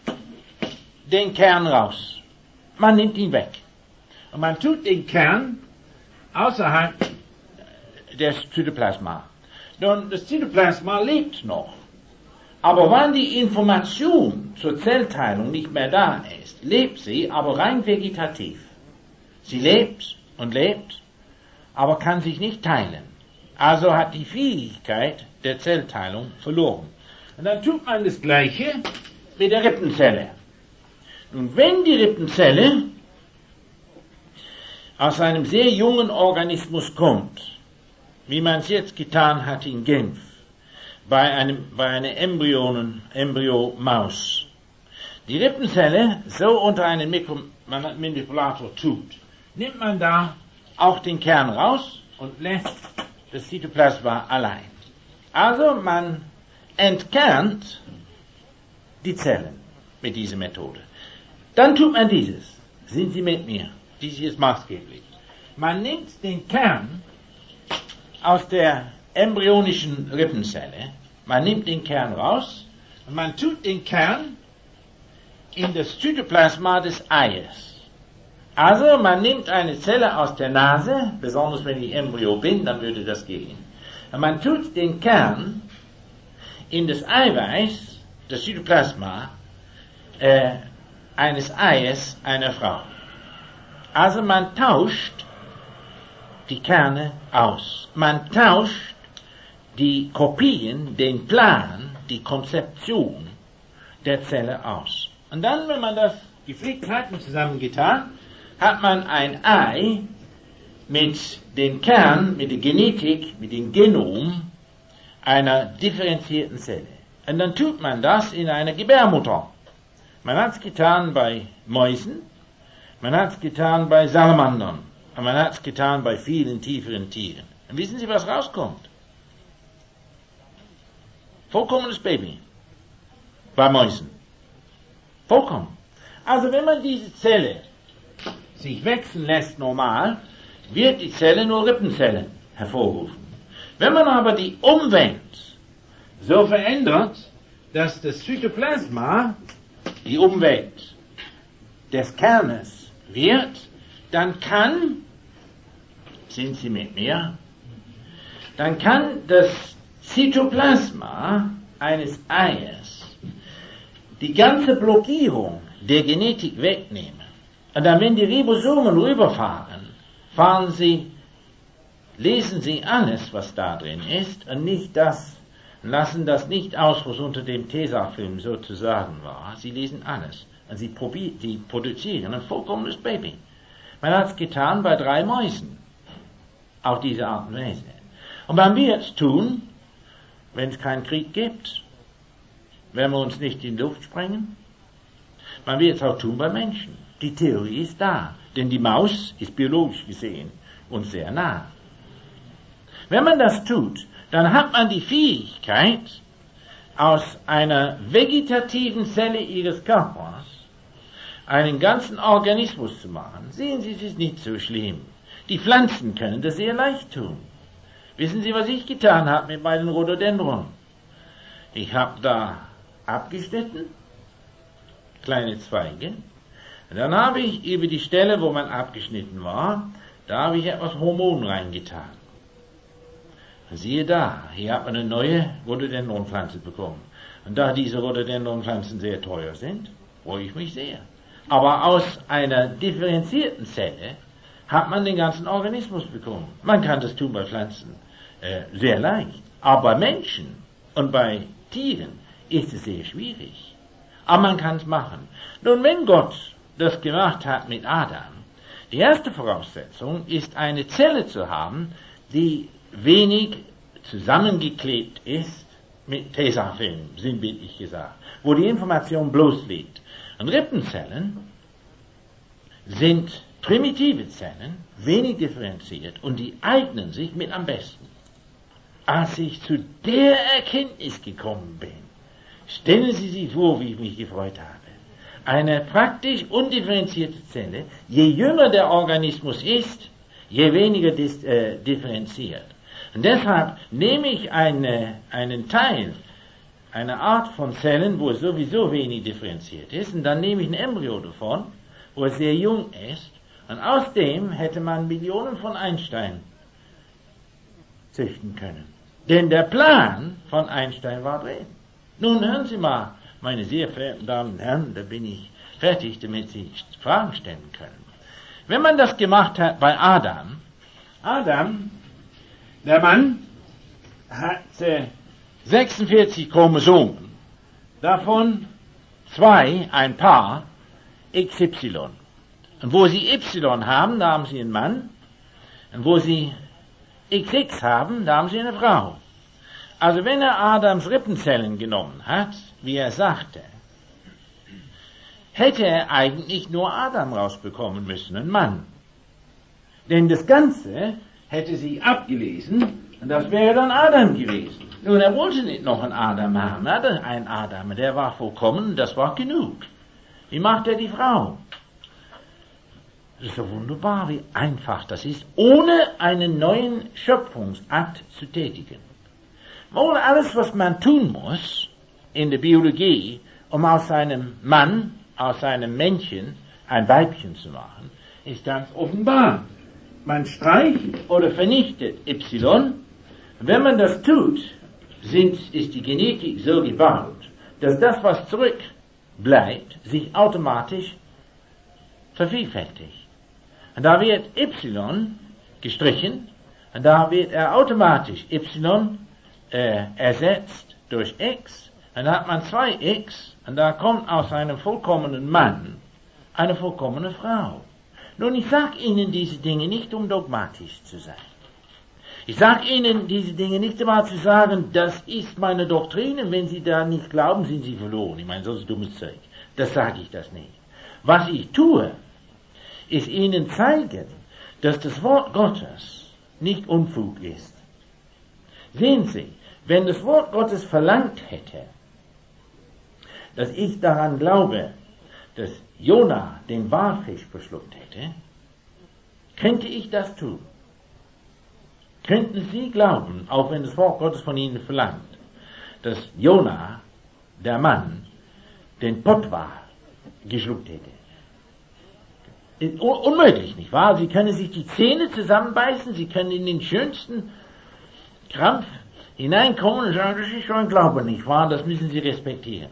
den Kern raus. Man nimmt ihn weg. Und man tut den Kern außerhalb des Zytoplasma. Nun, das Zytoplasma lebt noch. Aber wenn die Information zur Zellteilung nicht mehr da ist, lebt sie, aber rein vegetativ. Sie lebt und lebt, aber kann sich nicht teilen. Also hat die Fähigkeit der Zellteilung verloren. Und dann tut man das Gleiche mit der Rippenzelle. Und wenn die Rippenzelle aus einem sehr jungen Organismus kommt, wie man es jetzt getan hat in Genf, bei, einem, bei einer Embryonen, Embryo-Maus, die Rippenzelle so unter einen Manipulator tut, nimmt man da auch den Kern raus und lässt das Zytoplasma allein. Also man entkernt die Zellen mit dieser Methode. Dann tut man dieses. Sind Sie mit mir? Dies ist maßgeblich. Man nimmt den Kern aus der embryonischen Rippenzelle, man nimmt den Kern raus und man tut den Kern in das Zytoplasma des Eies. Also man nimmt eine Zelle aus der Nase, besonders wenn ich Embryo bin, dann würde das gehen. Und man tut den Kern in das Eiweiß, das Zytoplasma, äh, eines Eies einer Frau. Also man tauscht die Kerne aus. Man tauscht die Kopien, den Plan, die Konzeption der Zelle aus. Und dann, wenn man das gepflegt hat und zusammengetan, hat man ein Ei mit dem Kern, mit der Genetik, mit dem Genom einer differenzierten Zelle. Und dann tut man das in einer Gebärmutter. Man hat es getan bei Mäusen, man hat es getan bei Salamandern und man hat es getan bei vielen tieferen Tieren. Und wissen Sie, was rauskommt? Vollkommenes Baby. Bei Mäusen. Vollkommen. Also wenn man diese Zelle sich wechseln lässt normal, wird die Zelle nur Rippenzelle hervorrufen. Wenn man aber die Umwelt so verändert, dass das Zytoplasma die Umwelt des Kernes wird, dann kann, sind Sie mit mir, dann kann das Zytoplasma eines Eies die ganze Blockierung der Genetik wegnehmen. Und dann, wenn die Ribosomen rüberfahren, fahren sie, lesen sie alles, was da drin ist, und nicht das, lassen das nicht aus, was unter dem Tesafilm sozusagen war. Sie lesen alles. Und sie, probier, sie produzieren ein vollkommenes Baby. Man hat es getan bei drei Mäusen. Auf diese Art und Weise. Und man wird es tun, wenn es keinen Krieg gibt, wenn wir uns nicht in die Luft sprengen. Man wird es auch tun bei Menschen. Die Theorie ist da, denn die Maus ist biologisch gesehen uns sehr nah. Wenn man das tut, dann hat man die Fähigkeit, aus einer vegetativen Zelle ihres Körpers einen ganzen Organismus zu machen. Sehen Sie, es ist nicht so schlimm. Die Pflanzen können das sehr leicht tun. Wissen Sie, was ich getan habe mit meinen Rhododendron? Ich habe da abgeschnitten, kleine Zweige. Und dann habe ich über die Stelle, wo man abgeschnitten war, da habe ich etwas Hormon reingetan. Siehe da, hier hat man eine neue Rhododendronpflanze bekommen. Und da diese Rhododendronpflanzen sehr teuer sind, freue ich mich sehr. Aber aus einer differenzierten Zelle hat man den ganzen Organismus bekommen. Man kann das tun bei Pflanzen äh, sehr leicht. Aber bei Menschen und bei Tieren ist es sehr schwierig. Aber man kann es machen. Nun, wenn Gott das gemacht hat mit Adam, die erste Voraussetzung ist, eine Zelle zu haben, die wenig zusammengeklebt ist mit Tesafilm, sinnbildlich gesagt, wo die Information bloß liegt. Und Rippenzellen sind primitive Zellen, wenig differenziert, und die eignen sich mit am besten. Als ich zu der Erkenntnis gekommen bin, stellen Sie sich vor, wie ich mich gefreut habe. Eine praktisch undifferenzierte Zelle, je jünger der Organismus ist, je weniger dis, äh, differenziert. Und deshalb nehme ich eine, einen Teil, eine Art von Zellen, wo es sowieso wenig differenziert ist, und dann nehme ich ein Embryo davon, wo es sehr jung ist, und aus dem hätte man Millionen von Einstein züchten können. Denn der Plan von Einstein war drin. Nun hören Sie mal, meine sehr verehrten Damen und Herren, da bin ich fertig, damit Sie Fragen stellen können. Wenn man das gemacht hat bei Adam, Adam Der Mann hat äh, sechsundvierzig Chromosomen, davon zwei, ein Paar, X Y. Und wo sie Y haben, da haben sie einen Mann, und wo sie X X haben, da haben sie eine Frau. Also wenn er Adams Rippenzellen genommen hat, wie er sagte, hätte er eigentlich nur Adam rausbekommen müssen, einen Mann. Denn das Ganze hätte sie abgelesen, und das wäre dann Adam gewesen. Nun, er wollte nicht noch einen Adam haben, er hatte einen Adam, der war vollkommen, das war genug. Wie macht er die Frau? Das ist so wunderbar, wie einfach das ist, ohne einen neuen Schöpfungsakt zu tätigen. Wohl alles, was man tun muss in der Biologie, um aus einem Mann, aus einem Männchen ein Weibchen zu machen, ist ganz offenbar. Man streicht oder vernichtet Y. Wenn man das tut, sind, ist die Genetik so gebaut, dass das, was zurückbleibt, sich automatisch vervielfältigt. Und da wird Y gestrichen, und da wird er automatisch Y äh, ersetzt durch X, und da hat man zwei X, und da kommt aus einem vollkommenen Mann eine vollkommene Frau. Nun, ich sage Ihnen diese Dinge nicht, um dogmatisch zu sein. Ich sage Ihnen diese Dinge nicht einmal zu sagen, das ist meine Doktrin, und wenn Sie da nicht glauben, sind Sie verloren. Ich meine, so ist dummes Zeug. Das sage ich das nicht. Was ich tue, ist Ihnen zeigen, dass das Wort Gottes nicht Unfug ist. Sehen Sie, wenn das Wort Gottes verlangt hätte, dass ich daran glaube, dass Jona den Walfisch verschluckt hätte, könnte ich das tun. Könnten Sie glauben, auch wenn das Wort Gottes von Ihnen verlangt, dass Jona, der Mann, den Pottwal geschluckt hätte? Ist un- unmöglich, nicht wahr? Sie können sich die Zähne zusammenbeißen, Sie können in den schönsten Krampf hineinkommen und sagen, das ist schon Glaube, nicht wahr? Das müssen Sie respektieren.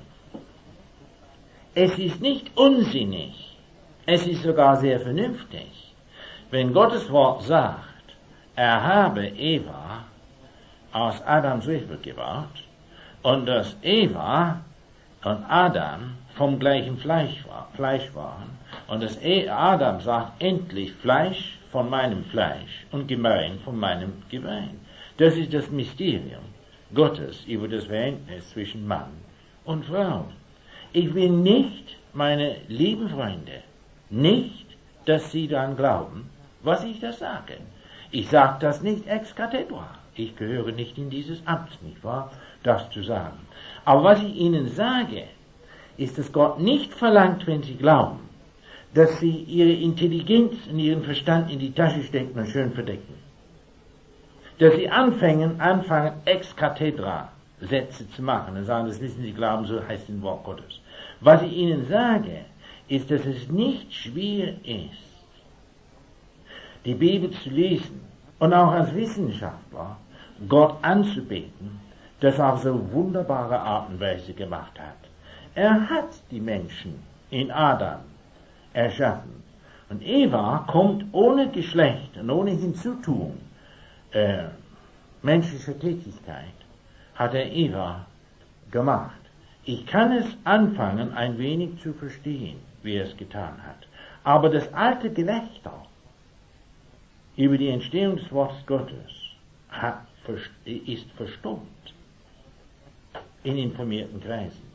Es ist nicht unsinnig, es ist sogar sehr vernünftig, wenn Gottes Wort sagt, er habe Eva aus Adams Rippe gebaut und dass Eva und Adam vom gleichen Fleisch, war, Fleisch waren und dass Adam sagt, endlich Fleisch von meinem Fleisch und Gebein von meinem Gebein. Das ist das Mysterium Gottes über das Verhältnis zwischen Mann und Frau. Ich will nicht, meine lieben Freunde, nicht, dass Sie daran glauben, was ich das sage. Ich sage das nicht ex cathedra. Ich gehöre nicht in dieses Amt, nicht wahr, das zu sagen. Aber was ich Ihnen sage, ist, dass Gott nicht verlangt, wenn Sie glauben, dass Sie Ihre Intelligenz und Ihren Verstand in die Tasche stecken und schön verdecken. Dass Sie anfangen, anfangen ex cathedra Sätze zu machen und sagen, das müssen Sie glauben, so heißt das Wort Gottes. Was ich Ihnen sage, ist, dass es nicht schwer ist, die Bibel zu lesen und auch als Wissenschaftler Gott anzubeten, das auf so wunderbare Art und Weise gemacht hat. Er hat die Menschen in Adam erschaffen. Und Eva kommt ohne Geschlecht und ohne Hinzutun äh, menschlicher Tätigkeit, hat er Eva gemacht. Ich kann es anfangen, ein wenig zu verstehen, wie er es getan hat. Aber das alte Gelächter über die Entstehung des Wortes Gottes hat, ist verstummt in informierten Kreisen.